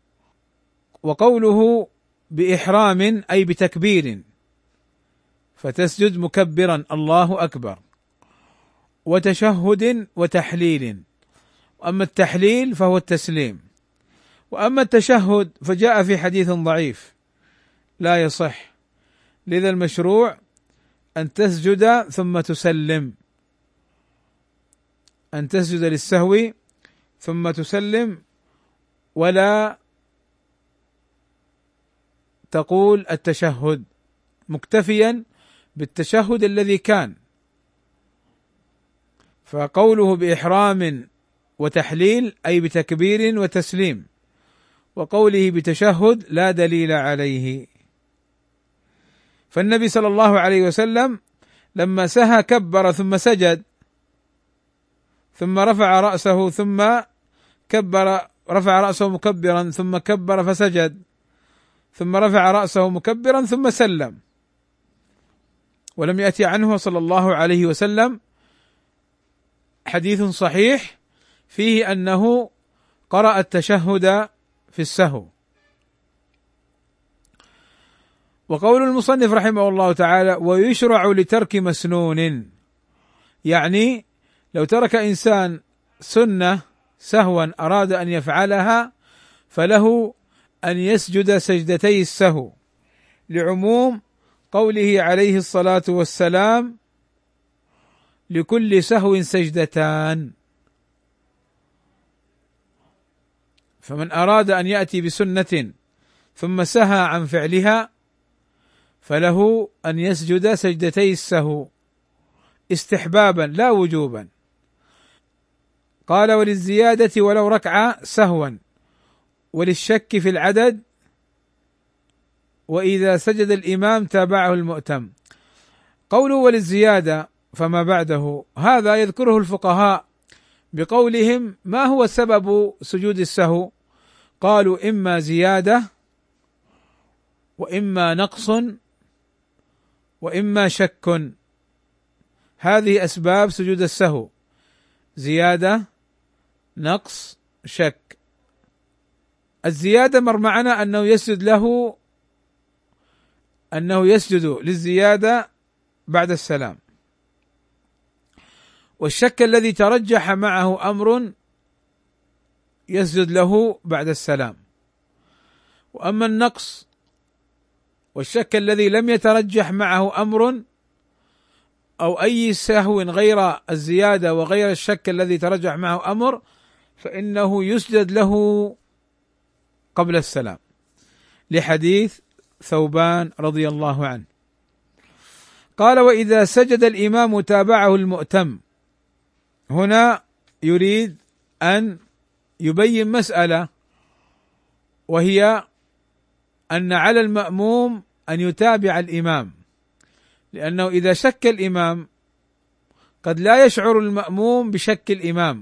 وقوله بإحرام أي بتكبير، فتسجد مكبرا الله أكبر، وتشهد وتحليل. وأما التحليل فهو التسليم، وأما التشهد فجاء في حديث ضعيف لا يصح، لذا المشروع أن تسجد ثم تسلم، أن تسجد للسهو ثم تسلم، ولا تقول التشهد، مكتفيا بالتشهد الذي كان. فقوله بإحرام وتحليل أي بتكبير وتسليم، وقوله بتشهد لا دليل عليه. فالنبي صلى الله عليه وسلم لما سهى كبر ثم سجد، ثم رفع رأسه ثم كبر، رفع رأسه مكبرا ثم كبر فسجد، ثم رفع رأسه مكبرا ثم سلم. ولم يأتي عنه صلى الله عليه وسلم حديث صحيح فيه أنه قرأ التشهد في السهو. وقول المصنف رحمه الله تعالى: ويشرع لترك مسنون، يعني لو ترك إنسان سنة سهوا أراد أن يفعلها فله أن يسجد سجدتي السهو، لعموم قوله عليه الصلاة والسلام: لكل سهو سجدتان. فمن أراد أن يأتي بسنة ثم سهى عن فعلها فله أن يسجد سجدتي السهو استحبابا لا وجوبا. قال: وللزيادة ولو ركعة سهوا، وللشك في العدد، وإذا سجد الإمام تابعه المؤتم. قوله وللزيادة فما بعده هذا يذكره الفقهاء بقولهم: ما هو سبب سجود السهو؟ قالوا: إما زيادة، وإما نقص، وإما شك. هذه أسباب سجود السهو: زيادة، نقص، شك. الزيادة مر معنا أنه يسجد له أنه يسجد للزيادة بعد السلام، والشك الذي ترجح معه أمر يسجد له بعد السلام. وأما النقص والشك الذي لم يترجح معه أمر أو أي سهو غير الزيادة وغير الشك الذي ترجح معه أمر فإنه يسجد له قبل السلام، لحديث ثوبان رضي الله عنه. قال: وإذا سجد الإمام تابعه المؤتم. هنا يريد أن يبين مسألة، وهي أن على المأموم أن يتابع الإمام، لأنه إذا شك الإمام قد لا يشعر المأموم بشك الإمام،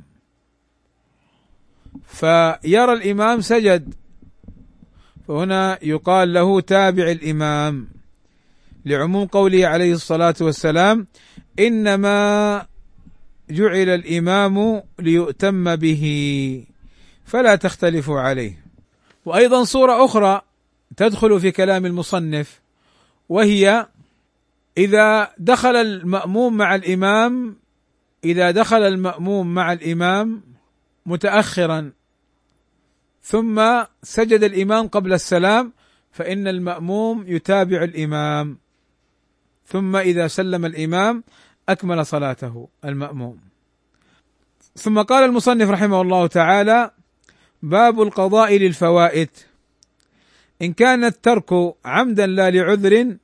فيرى الإمام سجد، فهنا يقال له تابع الإمام، لعموم قوله عليه الصلاة والسلام: إنما جعل الإمام ليؤتم به فلا تختلفوا عليه. وأيضا صورة أخرى تدخل في كلام المصنف، وهي إذا دخل المأموم مع الإمام إذا دخل المأموم مع الإمام متأخرا ثم سجد الإمام قبل السلام، فإن المأموم يتابع الإمام، ثم إذا سلم الإمام أكمل صلاته المأموم. ثم قال المصنف رحمه الله تعالى: باب القضاء للفوائت. إن كان الترك عمدا لا لعذر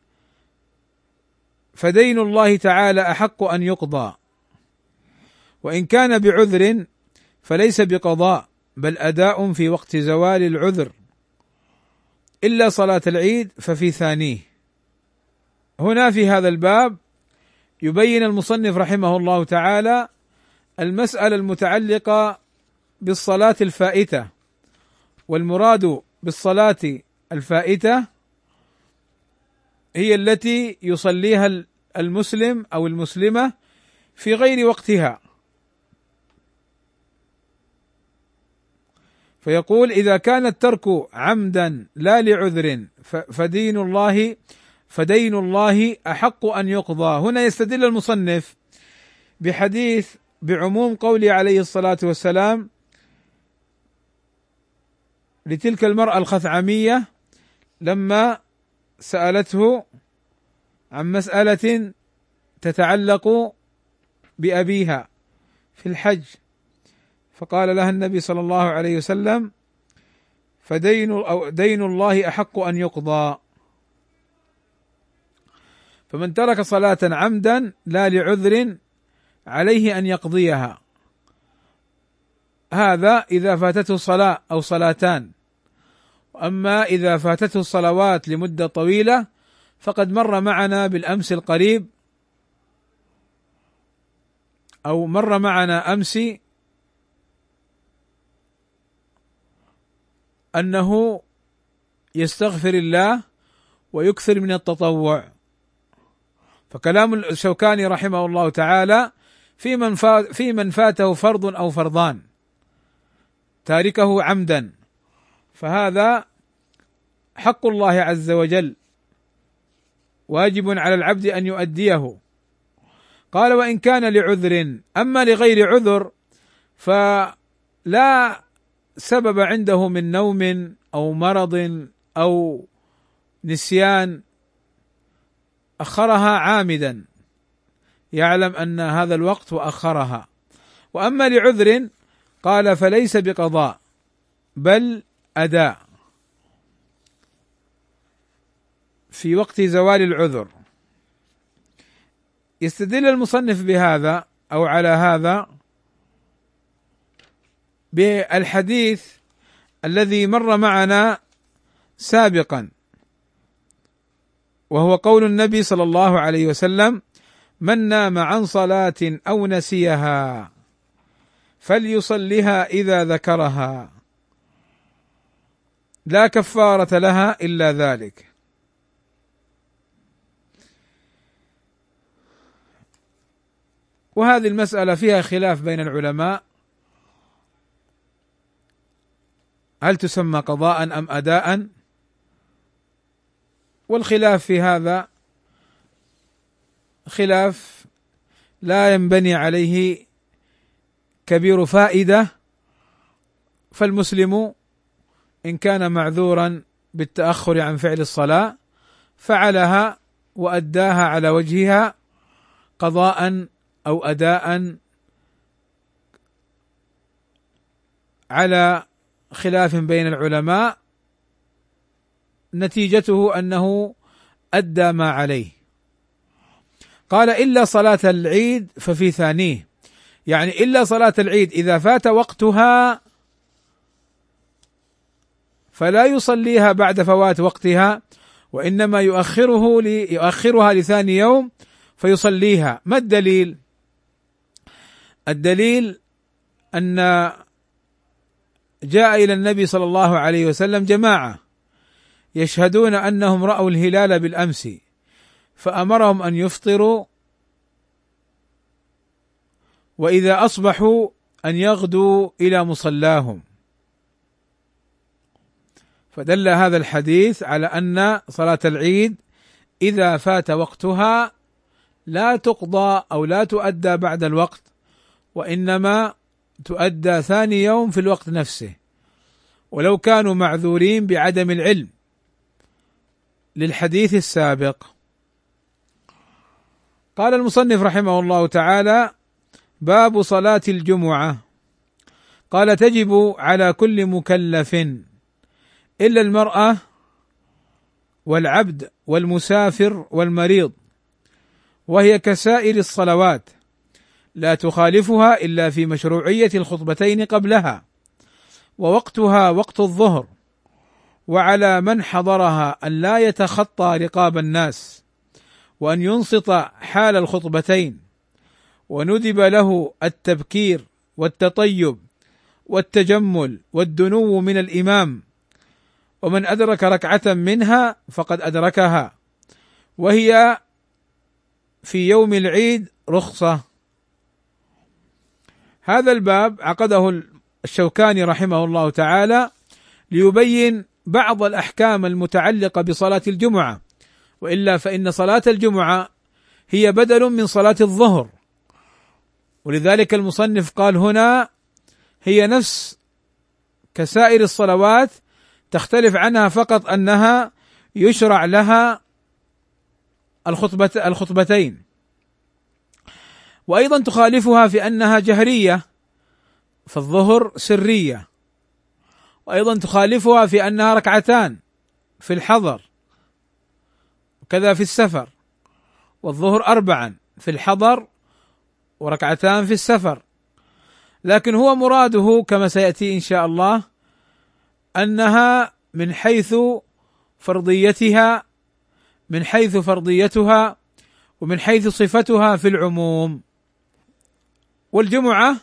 فدين الله تعالى أحق أن يقضى، وإن كان بعذر فليس بقضاء بل أداء في وقت زوال العذر، إلا صلاة العيد ففي ثانيه. هنا في هذا الباب يبين المصنف رحمه الله تعالى المسألة المتعلقة بالصلاة الفائتة، والمراد بالصلاة الفائتة هي التي يصليها المسلم أو المسلمة في غير وقتها، فيقول إذا كان الترك عمدا لا لعذر فدين الله فدين الله أحق أن يقضى. هنا يستدل المصنف بحديث بعموم قوله عليه الصلاة والسلام لتلك المرأة الخثعمية لما سألته عن مسألة تتعلق بأبيها في الحج، فقال لها النبي صلى الله عليه وسلم فدين أو دين الله أحق أن يقضى. فمن ترك صلاة عمدا لا لعذر عليه أن يقضيها، هذا إذا فاتته صلاة أو صلاتان. أما إذا فاتته الصلوات لمدة طويلة فقد مر معنا بالأمس القريب أو مر معنا أمس أنه يستغفر الله ويكثر من التطوع. فكلام الشوكاني رحمه الله تعالى في من فات في من فاته فرض أو فرضان تاركه عمدا، فهذا حق الله عز وجل واجب على العبد أن يؤديه. قال وإن كان لعذر، أما لغير عذر فلا سبب عنده من نوم أو مرض أو نسيان أخرها عامدا، يعلم أن هذا الوقت وأخرها. وأما لعذر قال فليس بقضاء بل أداء في وقت زوال العذر. يستدل المصنف بهذا أو على هذا بالحديث الذي مر معنا سابقا، وهو قول النبي صلى الله عليه وسلم من نام عن صلاة أو نسيها فليصلها إذا ذكرها لا كفارة لها إلا ذلك. وهذه المسألة فيها خلاف بين العلماء، هل تسمى قضاء أم أداء؟ والخلاف في هذا خلاف لا ينبني عليه كبير فائدة، فالمسلم إن كان معذورا بالتأخر عن فعل الصلاة فعلها وأداها على وجهها قضاء أو أداء على خلاف بين العلماء، نتيجته أنه أدى ما عليه. قال إلا صلاة العيد ففي ثانيه، يعني إلا صلاة العيد إذا فات وقتها فلا يصليها بعد فوات وقتها، وإنما يؤخره يؤخرها لثاني يوم فيصليها. ما الدليل؟ الدليل أن جاء إلى النبي صلى الله عليه وسلم جماعة يشهدون أنهم رأوا الهلال بالأمس فأمرهم أن يفطروا، وإذا أصبحوا أن يغدوا إلى مصلاهم. فدل هذا الحديث على أن صلاة العيد إذا فات وقتها لا تقضى أو لا تؤدى بعد الوقت، وإنما تؤدى ثاني يوم في الوقت نفسه، ولو كانوا معذورين بعدم العلم للحديث السابق. قال المصنف رحمه الله تعالى باب صلاة الجمعة. قال تجب على كل مكلف إلا المرأة والعبد والمسافر والمريض، وهي كسائر الصلوات لا تخالفها إلا في مشروعية الخطبتين قبلها، ووقتها وقت الظهر، وعلى من حضرها أن لا يتخطى رقاب الناس، وأن ينصت حال الخطبتين، وندب له التبكير والتطيب والتجمل والدنو من الإمام، ومن أدرك ركعة منها فقد أدركها، وهي في يوم العيد رخصة. هذا الباب عقده الشوكاني رحمه الله تعالى ليبين بعض الأحكام المتعلقة بصلاة الجمعة، وإلا فإن صلاة الجمعة هي بدل من صلاة الظهر، ولذلك المصنف قال هنا هي نفس كسائر الصلوات، تختلف عنها فقط أنها يشرع لها الخطبة الخطبتين، وأيضا تخالفها في أنها جهرية، فالظهر سرية، وأيضا تخالفها في أنها ركعتان في الحضر وكذا في السفر، والظهر أربعا في الحضر وركعتان في السفر. لكن هو مراده كما سيأتي إن شاء الله أنها من حيث فرضيتها من حيث فرضيتها ومن حيث صفتها في العموم. والجمعة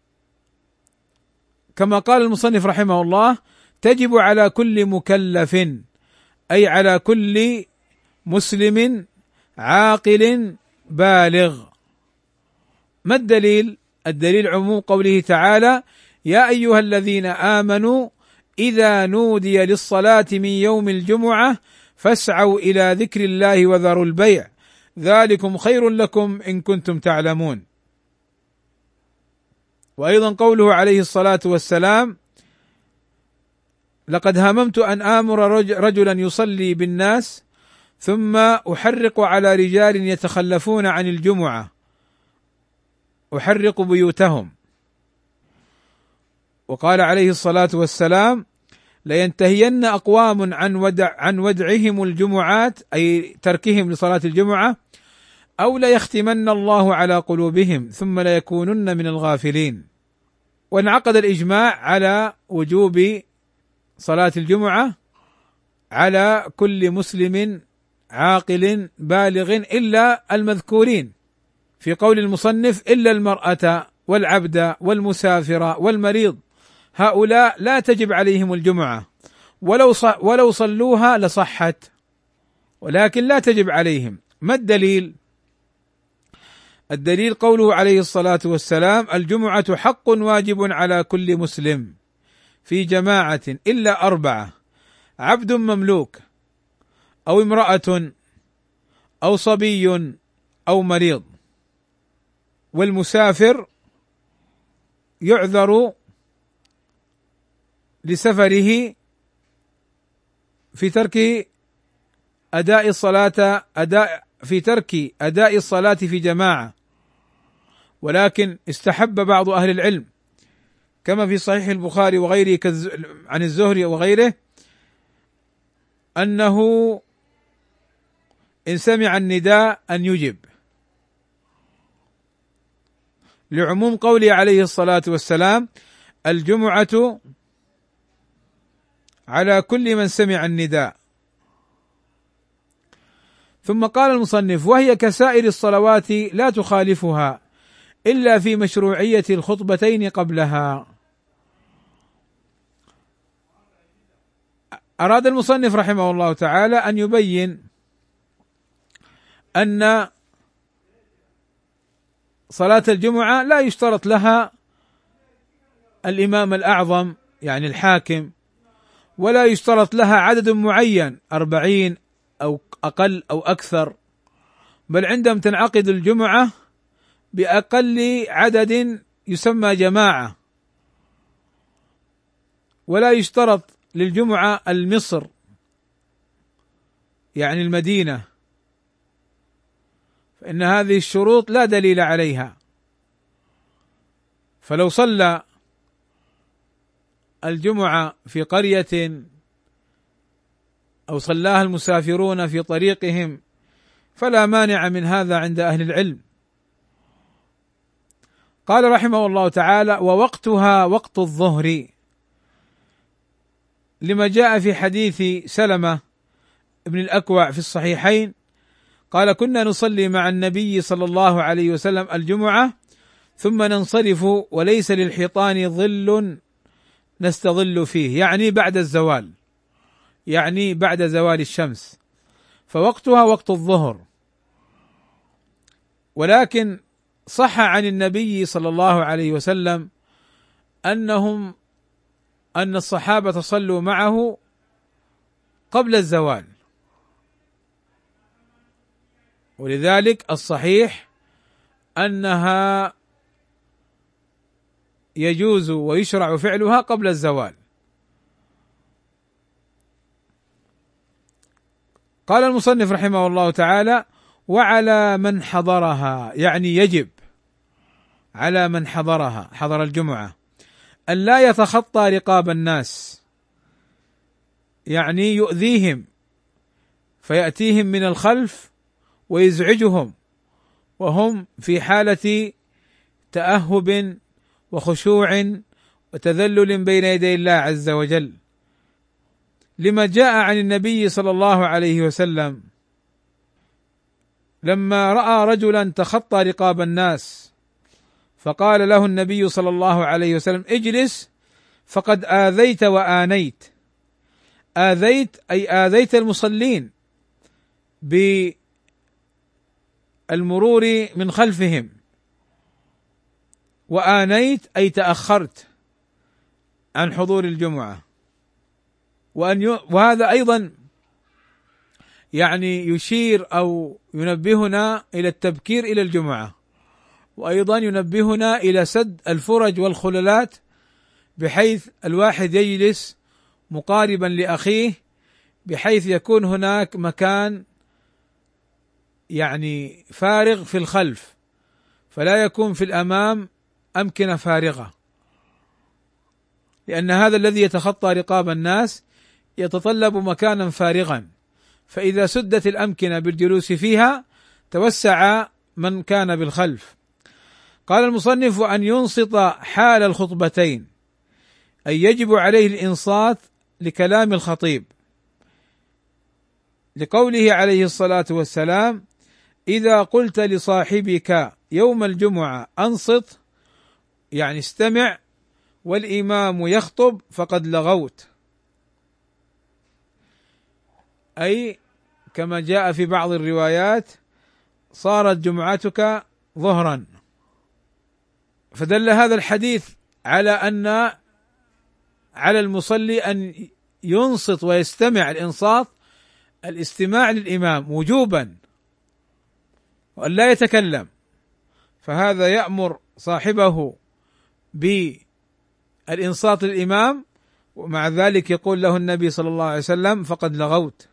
كما قال المصنف رحمه الله تجب على كل مكلف، أي على كل مسلم عاقل بالغ. ما الدليل؟ الدليل عموم قوله تعالى: يا أيها الذين آمنوا إذا نودي للصلاة من يوم الجمعة فاسعوا إلى ذكر الله وذروا البيع ذلكم خير لكم إن كنتم تعلمون. وأيضا قوله عليه الصلاة والسلام: لقد هممت أن آمر رجلا يصلي بالناس ثم أحرق على رجال يتخلفون عن الجمعة أحرق بيوتهم. وقال عليه الصلاة والسلام: لينتهين أقوام عن ودع عن ودعهم الجمعات، أي تركهم لصلاة الجمعة، أو ليختمن الله على قلوبهم ثم ليكونن من الغافلين. وانعقد الإجماع على وجوب صلاة الجمعة على كل مسلم عاقل بالغ إلا المذكورين في قول المصنف: إلا المرأة والعبد والمسافر والمريض، هؤلاء لا تجب عليهم الجمعة، ولو ولو صلوها لصحت، ولكن لا تجب عليهم. ما الدليل؟ الدليل قوله عليه الصلاة والسلام: الجمعة حق واجب على كل مسلم في جماعة إلا أربعة: عبد مملوك، أو امرأة، أو صبي، أو مريض. والمسافر يعذر لسفره في ترك أداء الصلاة أداء في ترك أداء الصلاة في جماعة، ولكن استحب بعض أهل العلم كما في صحيح البخاري وغيره عن الزهري وغيره أنه إن سمع النداء أن يجب، لعموم قوله عليه الصلاة والسلام: الجمعة على كل من سمع النداء. ثم قال المصنف: وهي كسائر الصلوات لا تخالفها إلا في مشروعية الخطبتين قبلها. أراد المصنف رحمه الله تعالى أن يبين أن صلاة الجمعة لا يشترط لها الإمام الأعظم يعني الحاكم، ولا يشترط لها عدد معين أربعين أو أقل أو أكثر، بل عندهم تنعقد الجمعة بأقل عدد يسمى جماعة، ولا يشترط للجمعة المصر يعني المدينة، فإن هذه الشروط لا دليل عليها. فلو صلى الجمعة في قرية أو صلاها المسافرون في طريقهم فلا مانع من هذا عند أهل العلم. قال رحمه الله تعالى: ووقتها وقت الظهر، لما جاء في حديث سلمة ابن الأكوع في الصحيحين قال: كنا نصلي مع النبي صلى الله عليه وسلم الجمعة ثم ننصرف وليس للحيطان ظل نستظل فيه، يعني بعد الزوال، يعني بعد زوال الشمس، فوقتها وقت الظهر. ولكن صح عن النبي صلى الله عليه وسلم أنهم أن الصحابة صلوا معه قبل الزوال، ولذلك الصحيح أنها يجوز ويشرع فعلها قبل الزوال. قال المصنف رحمه الله تعالى: وعلى من حضرها، يعني يجب على من حضرها، حضر الجمعة، أن لا يتخطى رقاب الناس، يعني يؤذيهم فيأتيهم من الخلف ويزعجهم وهم في حالة تأهب وخشوع وتذلل بين يدي الله عز وجل، لما جاء عن النبي صلى الله عليه وسلم لما رأى رجلا تخطى رقاب الناس فقال له النبي صلى الله عليه وسلم: اجلس فقد آذيت وآنيت. آذيت أي آذيت المصلين بالمرور من خلفهم، وآنيت أي تأخرت عن حضور الجمعة. وأن ي... وهذا أيضا يعني يشير أو ينبهنا إلى التبكير إلى الجمعة، وأيضا ينبهنا إلى سد الفرج والخللات، بحيث الواحد يجلس مقاربا لأخيه، بحيث يكون هناك مكان يعني فارغ في الخلف، فلا يكون في الأمام أمكنة فارغة، لأن هذا الذي يتخطى رقاب الناس يتطلب مكانا فارغا، فإذا سدت الأمكنة بالجلوس فيها توسع من كان بالخلف. قال المصنف: أن ينصت حال الخطبتين، أي يجب عليه الإنصات لكلام الخطيب، لقوله عليه الصلاة والسلام: إذا قلت لصاحبك يوم الجمعة أنصت، يعني استمع، والإمام يخطب فقد لغوت، أي كما جاء في بعض الروايات: صارت جمعتك ظهرا. فدل هذا الحديث على أن على المصلي أن ينصت ويستمع، الإنصات الاستماع للإمام وجوبا، وأن لا يتكلم، فهذا يأمر صاحبه بالإنصات للإمام، ومع ذلك يقول له النبي صلى الله عليه وسلم: فقد لغوت.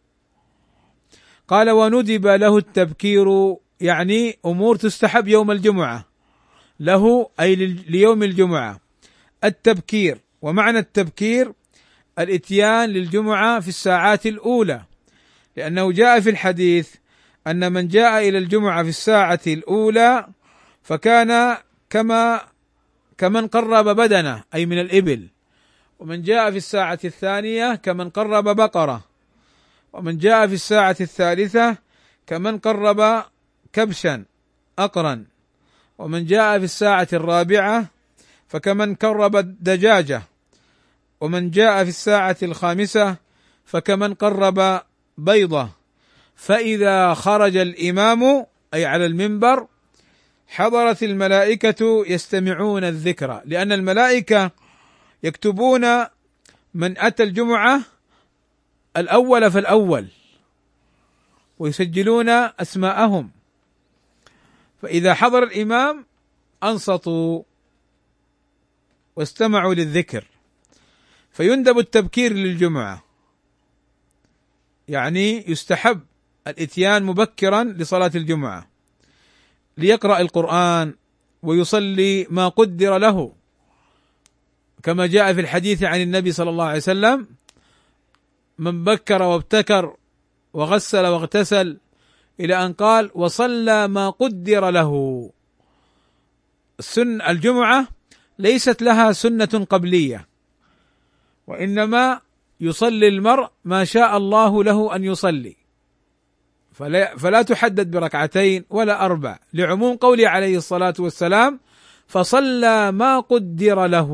قال: وندب له التبكير، يعني أمور تستحب يوم الجمعة، له أي ليوم الجمعة التبكير. ومعنى التبكير الاتيان للجمعة في الساعات الأولى، لأنه جاء في الحديث أن من جاء إلى الجمعة في الساعة الأولى فكان كما كمن قرب بدنه، أي من الإبل، ومن جاء في الساعة الثانية كمن قرب بقرة، ومن جاء في الساعة الثالثة كمن قرب كبشا أقرا، ومن جاء في الساعة الرابعة فكمن قرب دجاجة، ومن جاء في الساعة الخامسة فكمن قرب بيضة. فإذا خرج الإمام أي على المنبر حضرت الملائكة يستمعون الذكر، لأن الملائكة يكتبون من أتى الجمعة الأول فالأول ويسجلون أسماءهم، فإذا حضر الإمام أنصتوا واستمعوا للذكر. فيندب التبكير للجمعة، يعني يستحب الاتيان مبكرا لصلاة الجمعة ليقرأ القرآن ويصلي ما قدر له، كما جاء في الحديث عن النبي صلى الله عليه وسلم: من بكر وابتكر وغسل واغتسل، إلى أن قال: وصلى ما قدر له. السن الجمعة ليست لها سنة قبلية، وإنما يصلي المرء ما شاء الله له أن يصلي، فلا, فلا تحدد بركعتين ولا أربع، لعموم قوله عليه الصلاة والسلام: فصلى ما قدر له.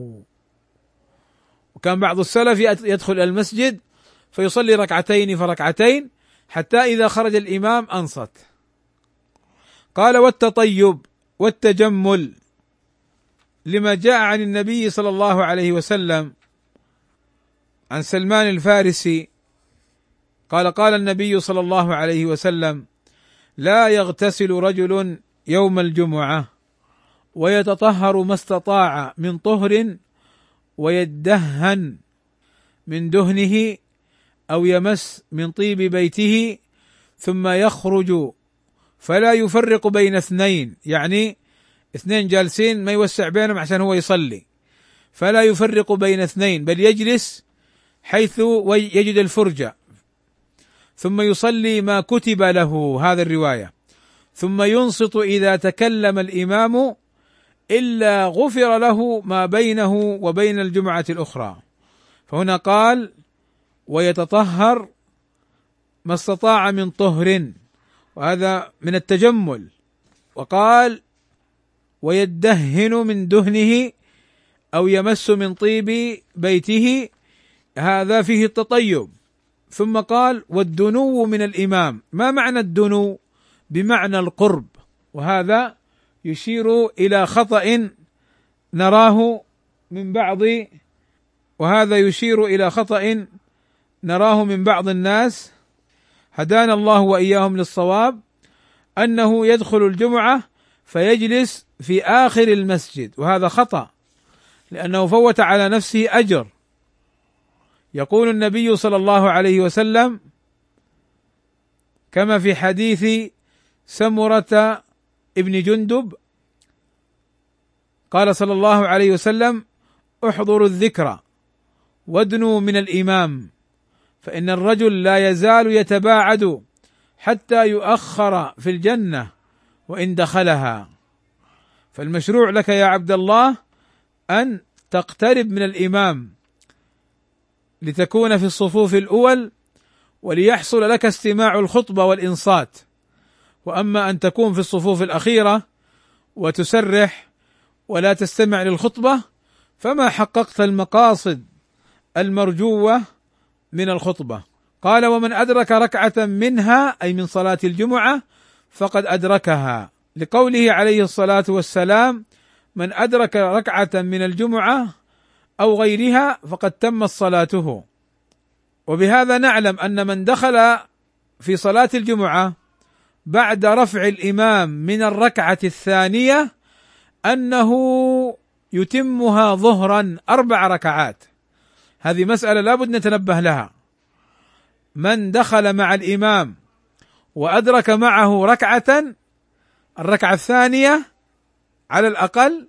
وكان بعض السلف يدخل المسجد فيصلي ركعتين فركعتين حتى إذا خرج الإمام أنصت. قال: والتطيب والتجمل، لما جاء عن النبي صلى الله عليه وسلم عن سلمان الفارسي قال: قال النبي صلى الله عليه وسلم: لا يغتسل رجل يوم الجمعة ويتطهر ما استطاع من طهر ويدهن من دهنه أو يمس من طيب بيته ثم يخرج فلا يفرق بين اثنين، يعني اثنين جالسين ما يوسع بينهم عشان هو يصلي، فلا يفرق بين اثنين بل يجلس حيث يجد الفرجة ثم يصلي ما كتب له، هذا الرواية، ثم ينصت إذا تكلم الإمام إلا غفر له ما بينه وبين الجمعة الأخرى. فهنا قال: ويتطهر ما استطاع من طهر، وهذا من التجمل، وقال: ويدهن من دهنه أو يمس من طيب بيته، هذا فيه التطيب. ثم قال: والدنو من الإمام. ما معنى الدنو؟ بمعنى القرب، وهذا يشير إلى خطأ نراه من بعض وهذا يشير إلى خطأ نراه من بعض الناس، هدانا الله وإياهم للصواب، أنه يدخل الجمعة فيجلس في آخر المسجد، وهذا خطأ لأنه فوت على نفسه أجر. يقول النبي صلى الله عليه وسلم كما في حديث سمرة ابن جندب قال صلى الله عليه وسلم: احضروا الذكر وادنوا من الإمام، فإن الرجل لا يزال يتباعد حتى يؤخر في الجنة وإن دخلها. فالمشروع لك يا عبد الله أن تقترب من الإمام لتكون في الصفوف الأول وليحصل لك استماع الخطبة والإنصات، وأما أن تكون في الصفوف الأخيرة وتسرح ولا تستمع للخطبة فما حققت المقاصد المرجوة من الخطبة. قال: ومن أدرك ركعة منها أي من صلاة الجمعة فقد أدركها، لقوله عليه الصلاة والسلام: من أدرك ركعة من الجمعة أو غيرها فقد تمت صلاته. وبهذا نعلم أن من دخل في صلاة الجمعة بعد رفع الإمام من الركعة الثانية أنه يتمها ظهرا أربع ركعات. هذه مسألة لابد نتنبه لها. من دخل مع الإمام وأدرك معه ركعة، الركعة الثانية على الأقل،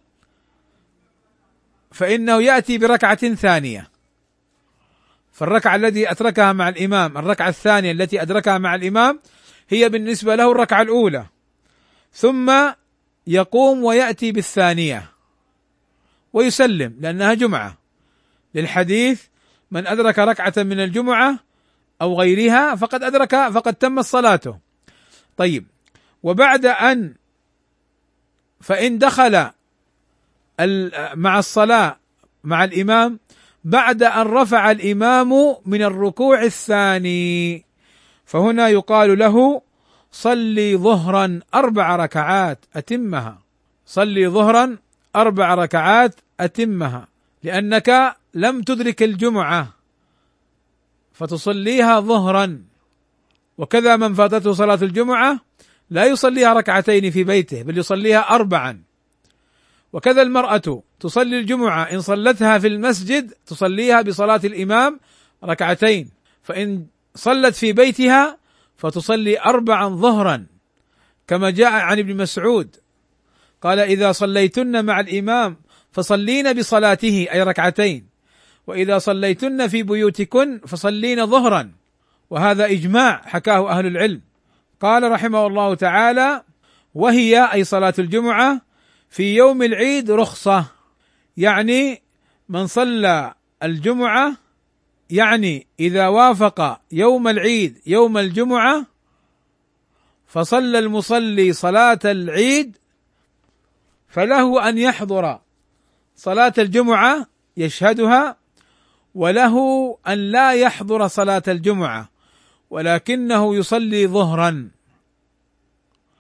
فإنه يأتي بركعة ثانية. فالركعة التي أدركها مع الإمام، الركعة الثانية التي أدركها مع الإمام هي بالنسبة له الركعة الأولى، ثم يقوم ويأتي بالثانية ويسلم لأنها جمعة، للحديث: من أدرك ركعة من الجمعة أو غيرها فقد أدرك فقد تمت صلاته. طيب، وبعد أن فإن دخل مع الصلاة مع الإمام بعد أن رفع الإمام من الركوع الثاني، فهنا يقال له: صلي ظهرا أربع ركعات أتمها، صلي ظهرا أربع ركعات أتمها، لأنك لم تدرك الجمعة فتصليها ظهرا. وكذا من فاتته صلاة الجمعة لا يصليها ركعتين في بيته بل يصليها أربعا. وكذا المرأة تصلي الجمعة إن صلتها في المسجد تصليها بصلاة الإمام ركعتين، فإن صلت في بيتها فتصلي أربعا ظهرا، كما جاء عن ابن مسعود قال: إذا صليتن مع الإمام فصلين بصلاته أي ركعتين، وإذا صليتن في بيوتكن فصلين ظهرا. وهذا إجماع حكاه أهل العلم. قال رحمه الله تعالى: وهي أي صلاة الجمعة في يوم العيد رخصة، يعني من صلى الجمعة، يعني إذا وافق يوم العيد يوم الجمعة فصلى المصلي صلاة العيد فله أن يحضر صلاة الجمعة يشهدها، وله أن لا يحضر صلاة الجمعة ولكنه يصلي ظهرا.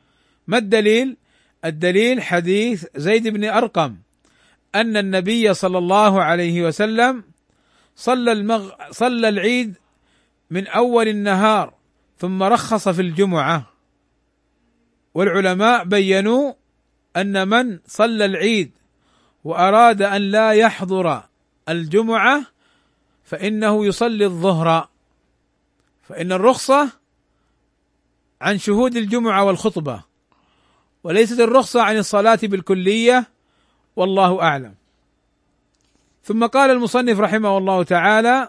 ما الدليل؟ الدليل حديث زيد بن أرقم أن النبي صلى الله عليه وسلم صلى المغ... صلى العيد من أول النهار ثم رخص في الجمعة، والعلماء بينوا أن من صلى العيد وأراد أن لا يحضر الجمعة فإنه يصلي الظهر، فإن الرخصة عن شهود الجمعة والخطبة، وليست الرخصة عن الصلاة بالكلية، والله أعلم. ثم قال المصنف رحمه الله تعالى: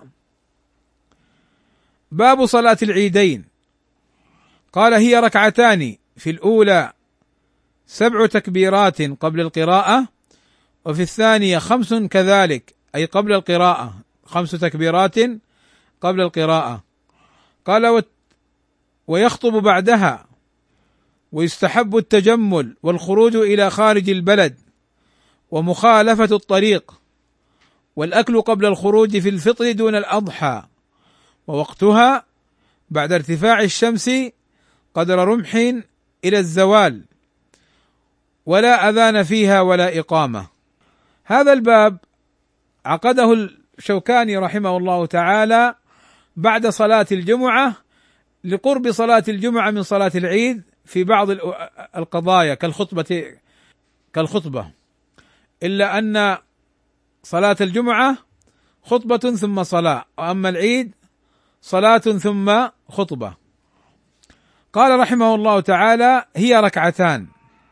باب صلاة العيدين. قال: هي ركعتان، في الأولى سبع تكبيرات قبل القراءة، وفي الثانية خمس كذلك، أي قبل القراءة، خمس تكبيرات قبل القراءة. قال: ويخطب بعدها، ويستحب التجمل والخروج إلى خارج البلد ومخالفة الطريق، والأكل قبل الخروج في الفطر دون الأضحى، ووقتها بعد ارتفاع الشمس قدر رمح إلى الزوال، ولا أذان فيها ولا إقامة. هذا الباب عقده الشوكاني رحمه الله تعالى بعد صلاة الجمعة، لقرب صلاة الجمعة من صلاة العيد في بعض القضايا كالخطبة كالخطبة إلا أن صلاة الجمعة خطبة ثم صلاة، وأما العيد صلاة ثم خطبة. قال رحمه الله تعالى: هي ركعتان،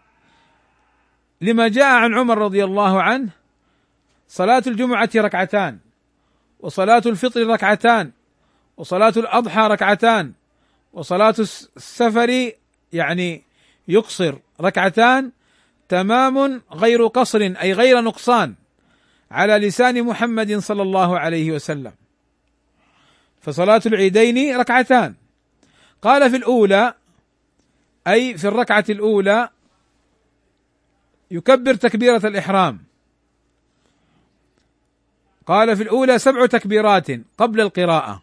لما جاء عن عمر رضي الله عنه: صلاة الجمعة ركعتان، وصلاة الفطر ركعتان، وصلاة الأضحى ركعتان، وصلاة السفر يعني يقصر ركعتان، تمام غير قصر أي غير نقصان، على لسان محمد صلى الله عليه وسلم. فصلاة العيدين ركعتان. قال: في الأولى، أي في الركعة الأولى، يكبر تكبيرة الإحرام. قال: في الأولى سبع تكبيرات قبل القراءة،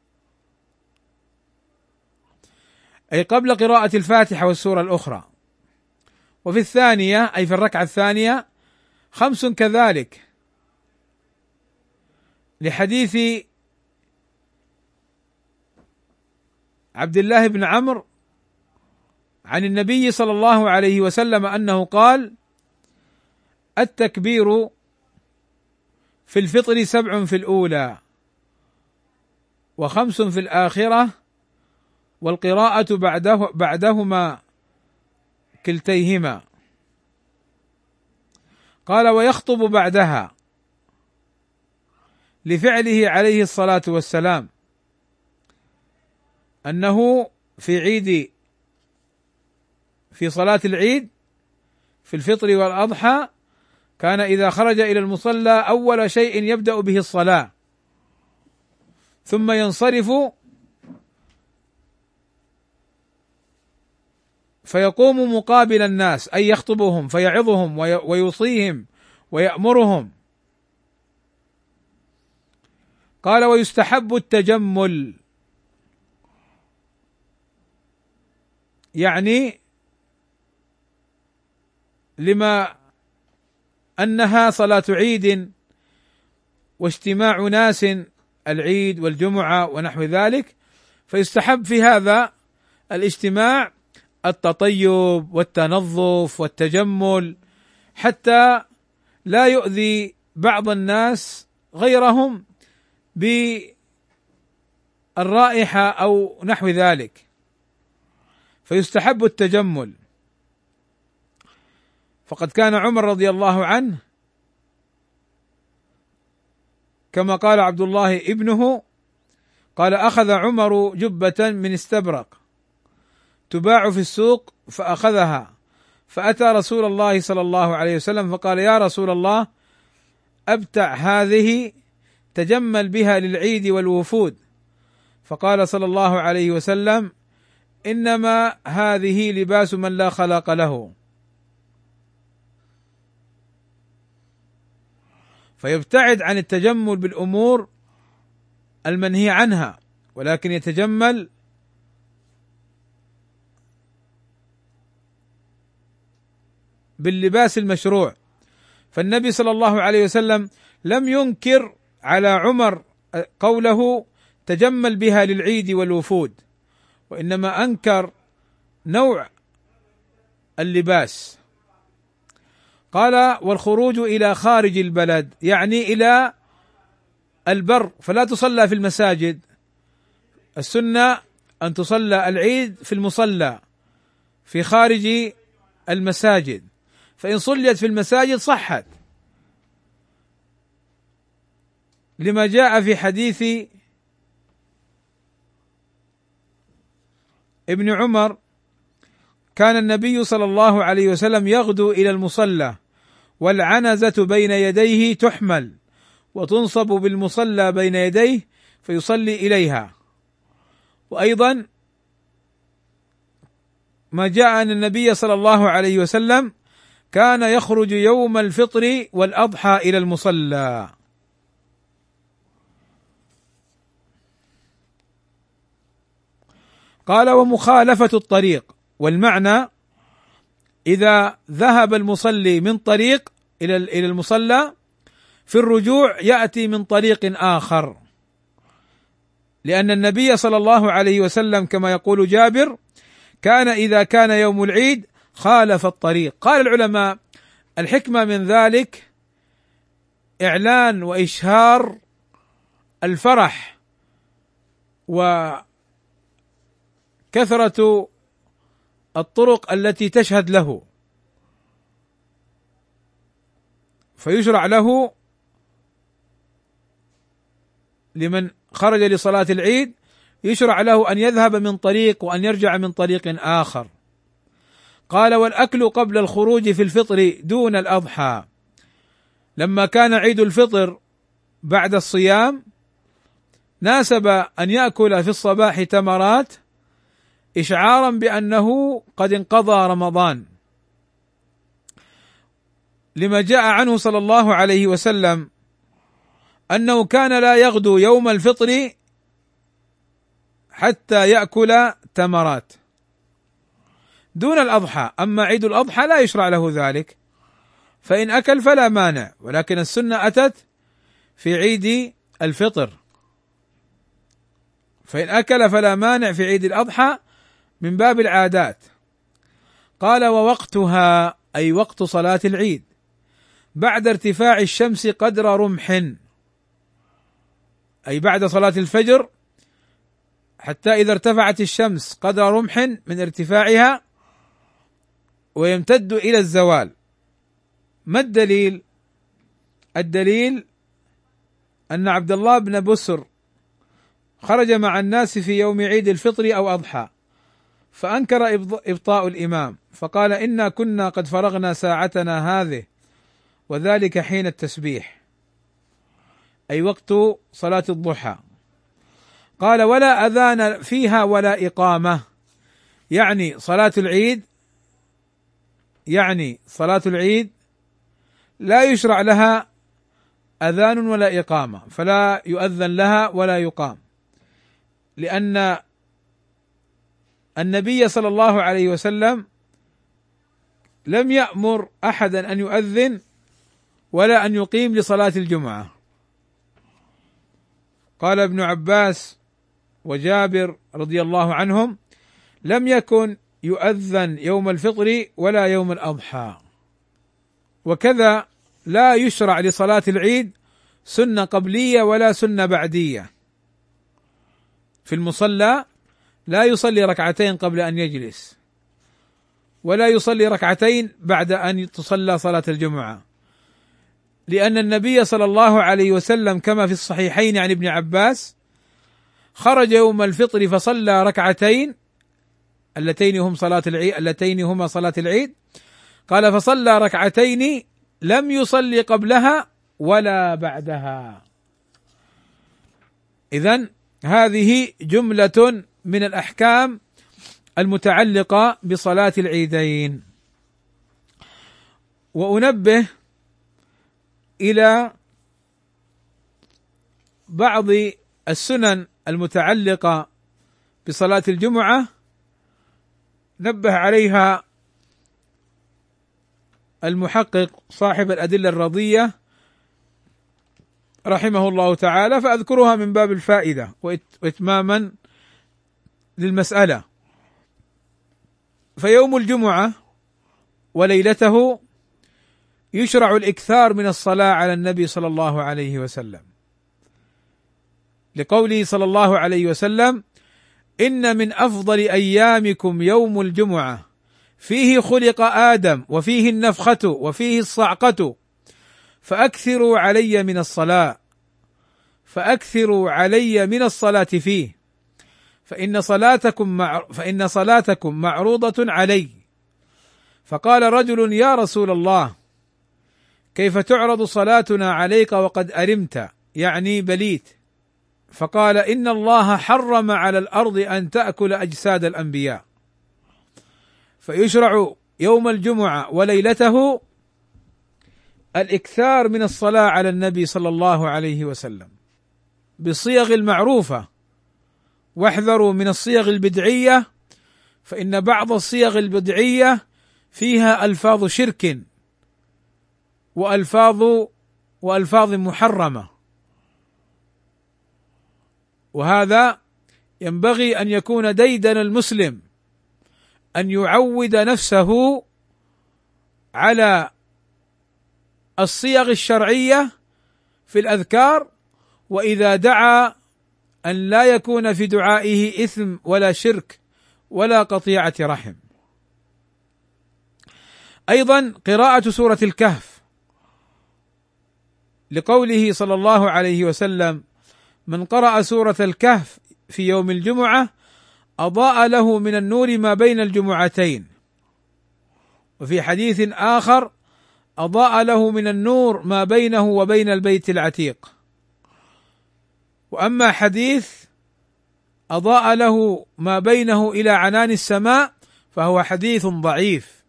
أي قبل قراءة الفاتحة والسورة الأخرى. وفي الثانية، أي في الركعة الثانية، خمس كذلك، لحديث عبد الله بن عمرو عن النبي صلى الله عليه وسلم أنه قال: التكبير في الفطر سبع في الأولى، وخمس في الآخرة، والقراءة بعده بعدهما كلتيهما. قال: ويخطب بعدها، لفعله عليه الصلاة والسلام أنه في عيد في صلاة العيد في الفطر والأضحى كان إذا خرج إلى المصلى أول شيء يبدأ به الصلاة، ثم ينصرف فيقوم مقابل الناس، أي يخطبهم فيعظهم ويوصيهم ويأمرهم. قال: ويستحب التجمل، يعني لما أنها صلاة عيد واجتماع ناس، العيد والجمعة ونحو ذلك، فيستحب في هذا الاجتماع التطيب والتنظف والتجمل، حتى لا يؤذي بعض الناس غيرهم بالرائحة أو نحو ذلك، فيستحب التجمل. فقد كان عمر رضي الله عنه كما قال عبد الله ابنه قال: أخذ عمر جبة من استبرق تباع في السوق فأخذها، فأتى رسول الله صلى الله عليه وسلم فقال: يا رسول الله، أبتع هذه تجمل بها للعيد والوفود. فقال صلى الله عليه وسلم: إنما هذه لباس من لا خلاق له. فيبتعد عن التجمل بالأمور المنهي عنها، ولكن يتجمل باللباس المشروع، فالنبي صلى الله عليه وسلم لم ينكر على عمر قوله تجمل بها للعيد والوفود، وإنما أنكر نوع اللباس. قال والخروج إلى خارج البلد يعني إلى البر، فلا تصلى في المساجد، السنة أن تصلى العيد في المصلى في خارج المساجد، فإن صليت في المساجد صحت، لما جاء في حديث ابن عمر كان النبي صلى الله عليه وسلم يغدو إلى المصلى والعنزة بين يديه تحمل وتنصب بالمصلى بين يديه فيصلي إليها. وأيضا ما جاء أن النبي صلى الله عليه وسلم كان يخرج يوم الفطر والأضحى إلى المصلى. قال ومخالفة الطريق، والمعنى إذا ذهب المصلي من طريق إلى إلى المصلى في الرجوع يأتي من طريق آخر، لأن النبي صلى الله عليه وسلم كما يقول جابر كان إذا كان يوم العيد خالف الطريق. قال العلماء الحكمة من ذلك إعلان وإشهار الفرح وكثرة الطرق التي تشهد له، فيشرع له لمن خرج لصلاة العيد يشرع له أن يذهب من طريق وأن يرجع من طريق آخر. قال والأكل قبل الخروج في الفطر دون الأضحى، لما كان عيد الفطر بعد الصيام ناسب أن يأكل في الصباح تمرات إشعارا بأنه قد انقضى رمضان، لما جاء عنه صلى الله عليه وسلم أنه كان لا يغدو يوم الفطر حتى يأكل تمرات دون الأضحى. أما عيد الأضحى لا يشرع له ذلك، فإن أكل فلا مانع، ولكن السنة أتت في عيد الفطر، فإن أكل فلا مانع في عيد الأضحى من باب العادات. قال ووقتها أي وقت صلاة العيد بعد ارتفاع الشمس قدر رمح، أي بعد صلاة الفجر حتى إذا ارتفعت الشمس قدر رمح من ارتفاعها ويمتد إلى الزوال. ما الدليل؟ الدليل أن عبد الله بن بسر خرج مع الناس في يوم عيد الفطر أو أضحى فأنكر إبطاء الإمام، فقال إنا كنا قد فرغنا ساعتنا هذه، وذلك حين التسبيح أي وقت صلاة الضحى. قال ولا أذان فيها ولا إقامة، يعني صلاة العيد يعني صلاة العيد لا يشرع لها أذان ولا إقامة، فلا يؤذن لها ولا يقام، لأن النبي صلى الله عليه وسلم لم يأمر أحدا أن يؤذن ولا أن يقيم لصلاة الجمعة. قال ابن عباس وجابر رضي الله عنهم لم يكن يؤذن يوم الفطر ولا يوم الأضحى. وكذا لا يشرع لصلاة العيد سنة قبلية ولا سنة بعدية. في المصلى لا يصلي ركعتين قبل أن يجلس، ولا يصلي ركعتين بعد أن تصلى صلاة الجمعة، لأن النبي صلى الله عليه وسلم كما في الصحيحين عن ابن عباس خرج يوم الفطر فصلى ركعتين اللتين هم صلاة العيد اللتين هما صلاة العيد، قال فصلى ركعتين لم يصلي قبلها ولا بعدها. إذن هذه جملة من الأحكام المتعلقة بصلاة العيدين. وأنبه إلى بعض السنن المتعلقة بصلاة الجمعة نبه عليها المحقق صاحب الأدلة الرضية رحمه الله تعالى، فأذكرها من باب الفائدة وإتماما للمسألة. فيوم الجمعة وليلته يشرع الإكثار من الصلاة على النبي صلى الله عليه وسلم، لقوله صلى الله عليه وسلم: إن من أفضل أيامكم يوم الجمعة فيه خلق آدم وفيه النفخة وفيه الصعقة فأكثروا علي من الصلاة فأكثروا علي من الصلاة فيه فإن صلاتكم مع فإن صلاتكم معروضة علي. فقال رجل: يا رسول الله، كيف تعرض صلاتنا عليك وقد أرمت، يعني بليت؟ فقال: إن الله حرم على الأرض أن تأكل أجساد الأنبياء. فيشرع يوم الجمعة وليلته الإكثار من الصلاة على النبي صلى الله عليه وسلم بالصيغ المعروفة، واحذروا من الصيغ البدعية، فإن بعض الصيغ البدعية فيها ألفاظ شرك وألفاظ وألفاظ محرمة، وهذا ينبغي أن يكون ديدن المسلم أن يعود نفسه على الصيغ الشرعية في الأذكار، وإذا دعا أن لا يكون في دعائه إثم ولا شرك ولا قطيعة رحم. أيضا قراءة سورة الكهف، لقوله صلى الله عليه وسلم: من قرأ سورة الكهف في يوم الجمعة أضاء له من النور ما بين الجمعتين. وفي حديث آخر: أضاء له من النور ما بينه وبين البيت العتيق. وأما حديث أضاء له ما بينه إلى عنان السماء فهو حديث ضعيف.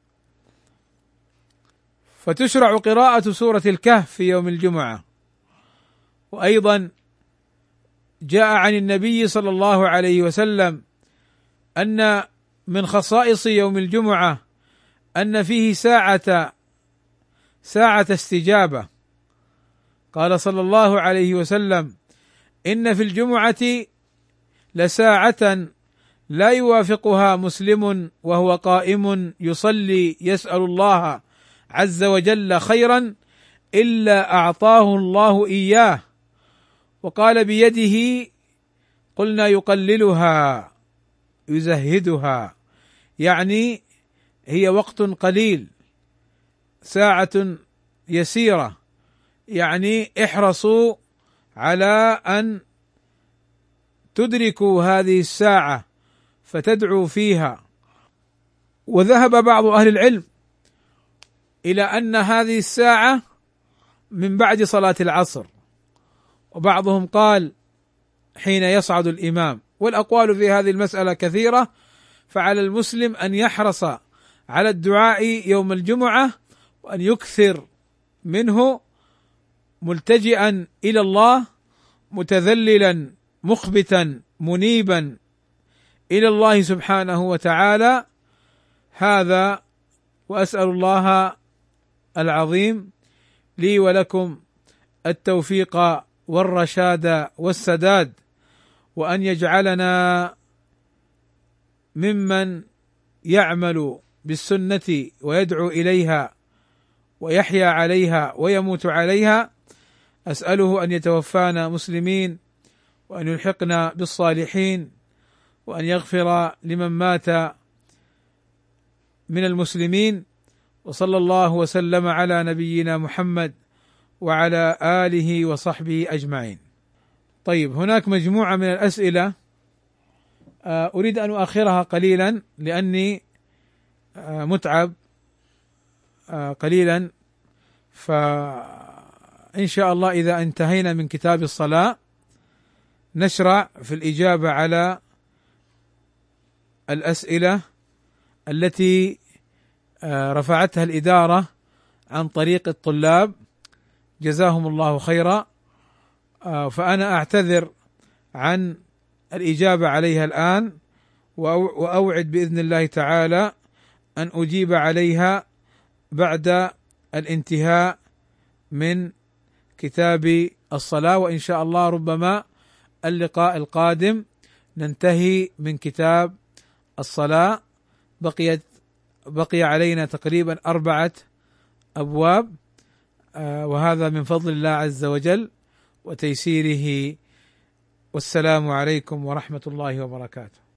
فتشرع قراءة سورة الكهف في يوم الجمعة. وأيضا جاء عن النبي صلى الله عليه وسلم أن من خصائص يوم الجمعة أن فيه ساعة ساعة استجابة. قال صلى الله عليه وسلم: إن في الجمعة لساعة لا يوافقها مسلم وهو قائم يصلي يسأل الله عز وجل خيرا إلا أعطاه الله إياه. وقال: بيده. قلنا: يقللها يزهدها، يعني هي وقت قليل، ساعة يسيرة، يعني احرصوا على أن تدركوا هذه الساعة فتدعوا فيها. وذهب بعض أهل العلم إلى أن هذه الساعة من بعد صلاة العصر، وبعضهم قال حين يصعد الإمام، والأقوال في هذه المسألة كثيرة. فعلى المسلم أن يحرص على الدعاء يوم الجمعة وأن يكثر منه ملتجئا إلى الله، متذللا مخبتا منيبا إلى الله سبحانه وتعالى. هذا، وأسأل الله العظيم لي ولكم التوفيق والرشاد والسداد، وأن يجعلنا ممن يعمل بالسنة ويدعو إليها ويحيا عليها ويموت عليها. أسأله أن يتوفانا مسلمين، وأن يلحقنا بالصالحين، وأن يغفر لمن مات من المسلمين. وصلى الله وسلم على نبينا محمد وعلى آله وصحبه أجمعين. طيب، هناك مجموعة من الأسئلة أريد أن أؤخرها قليلا لأني متعب قليلا، فإن شاء الله إذا انتهينا من كتاب الصلاة نشرع في الإجابة على الأسئلة التي رفعتها الإدارة عن طريق الطلاب، جزاهم الله خيرا. فأنا أعتذر عن الإجابة عليها الآن، وأوعد بإذن الله تعالى أن أجيب عليها بعد الانتهاء من كتاب الصلاة، وإن شاء الله ربما اللقاء القادم ننتهي من كتاب الصلاة. بقيت بقي علينا تقريبا أربعة أبواب، وهذا من فضل الله عز وجل وتيسيره. والسلام عليكم ورحمة الله وبركاته.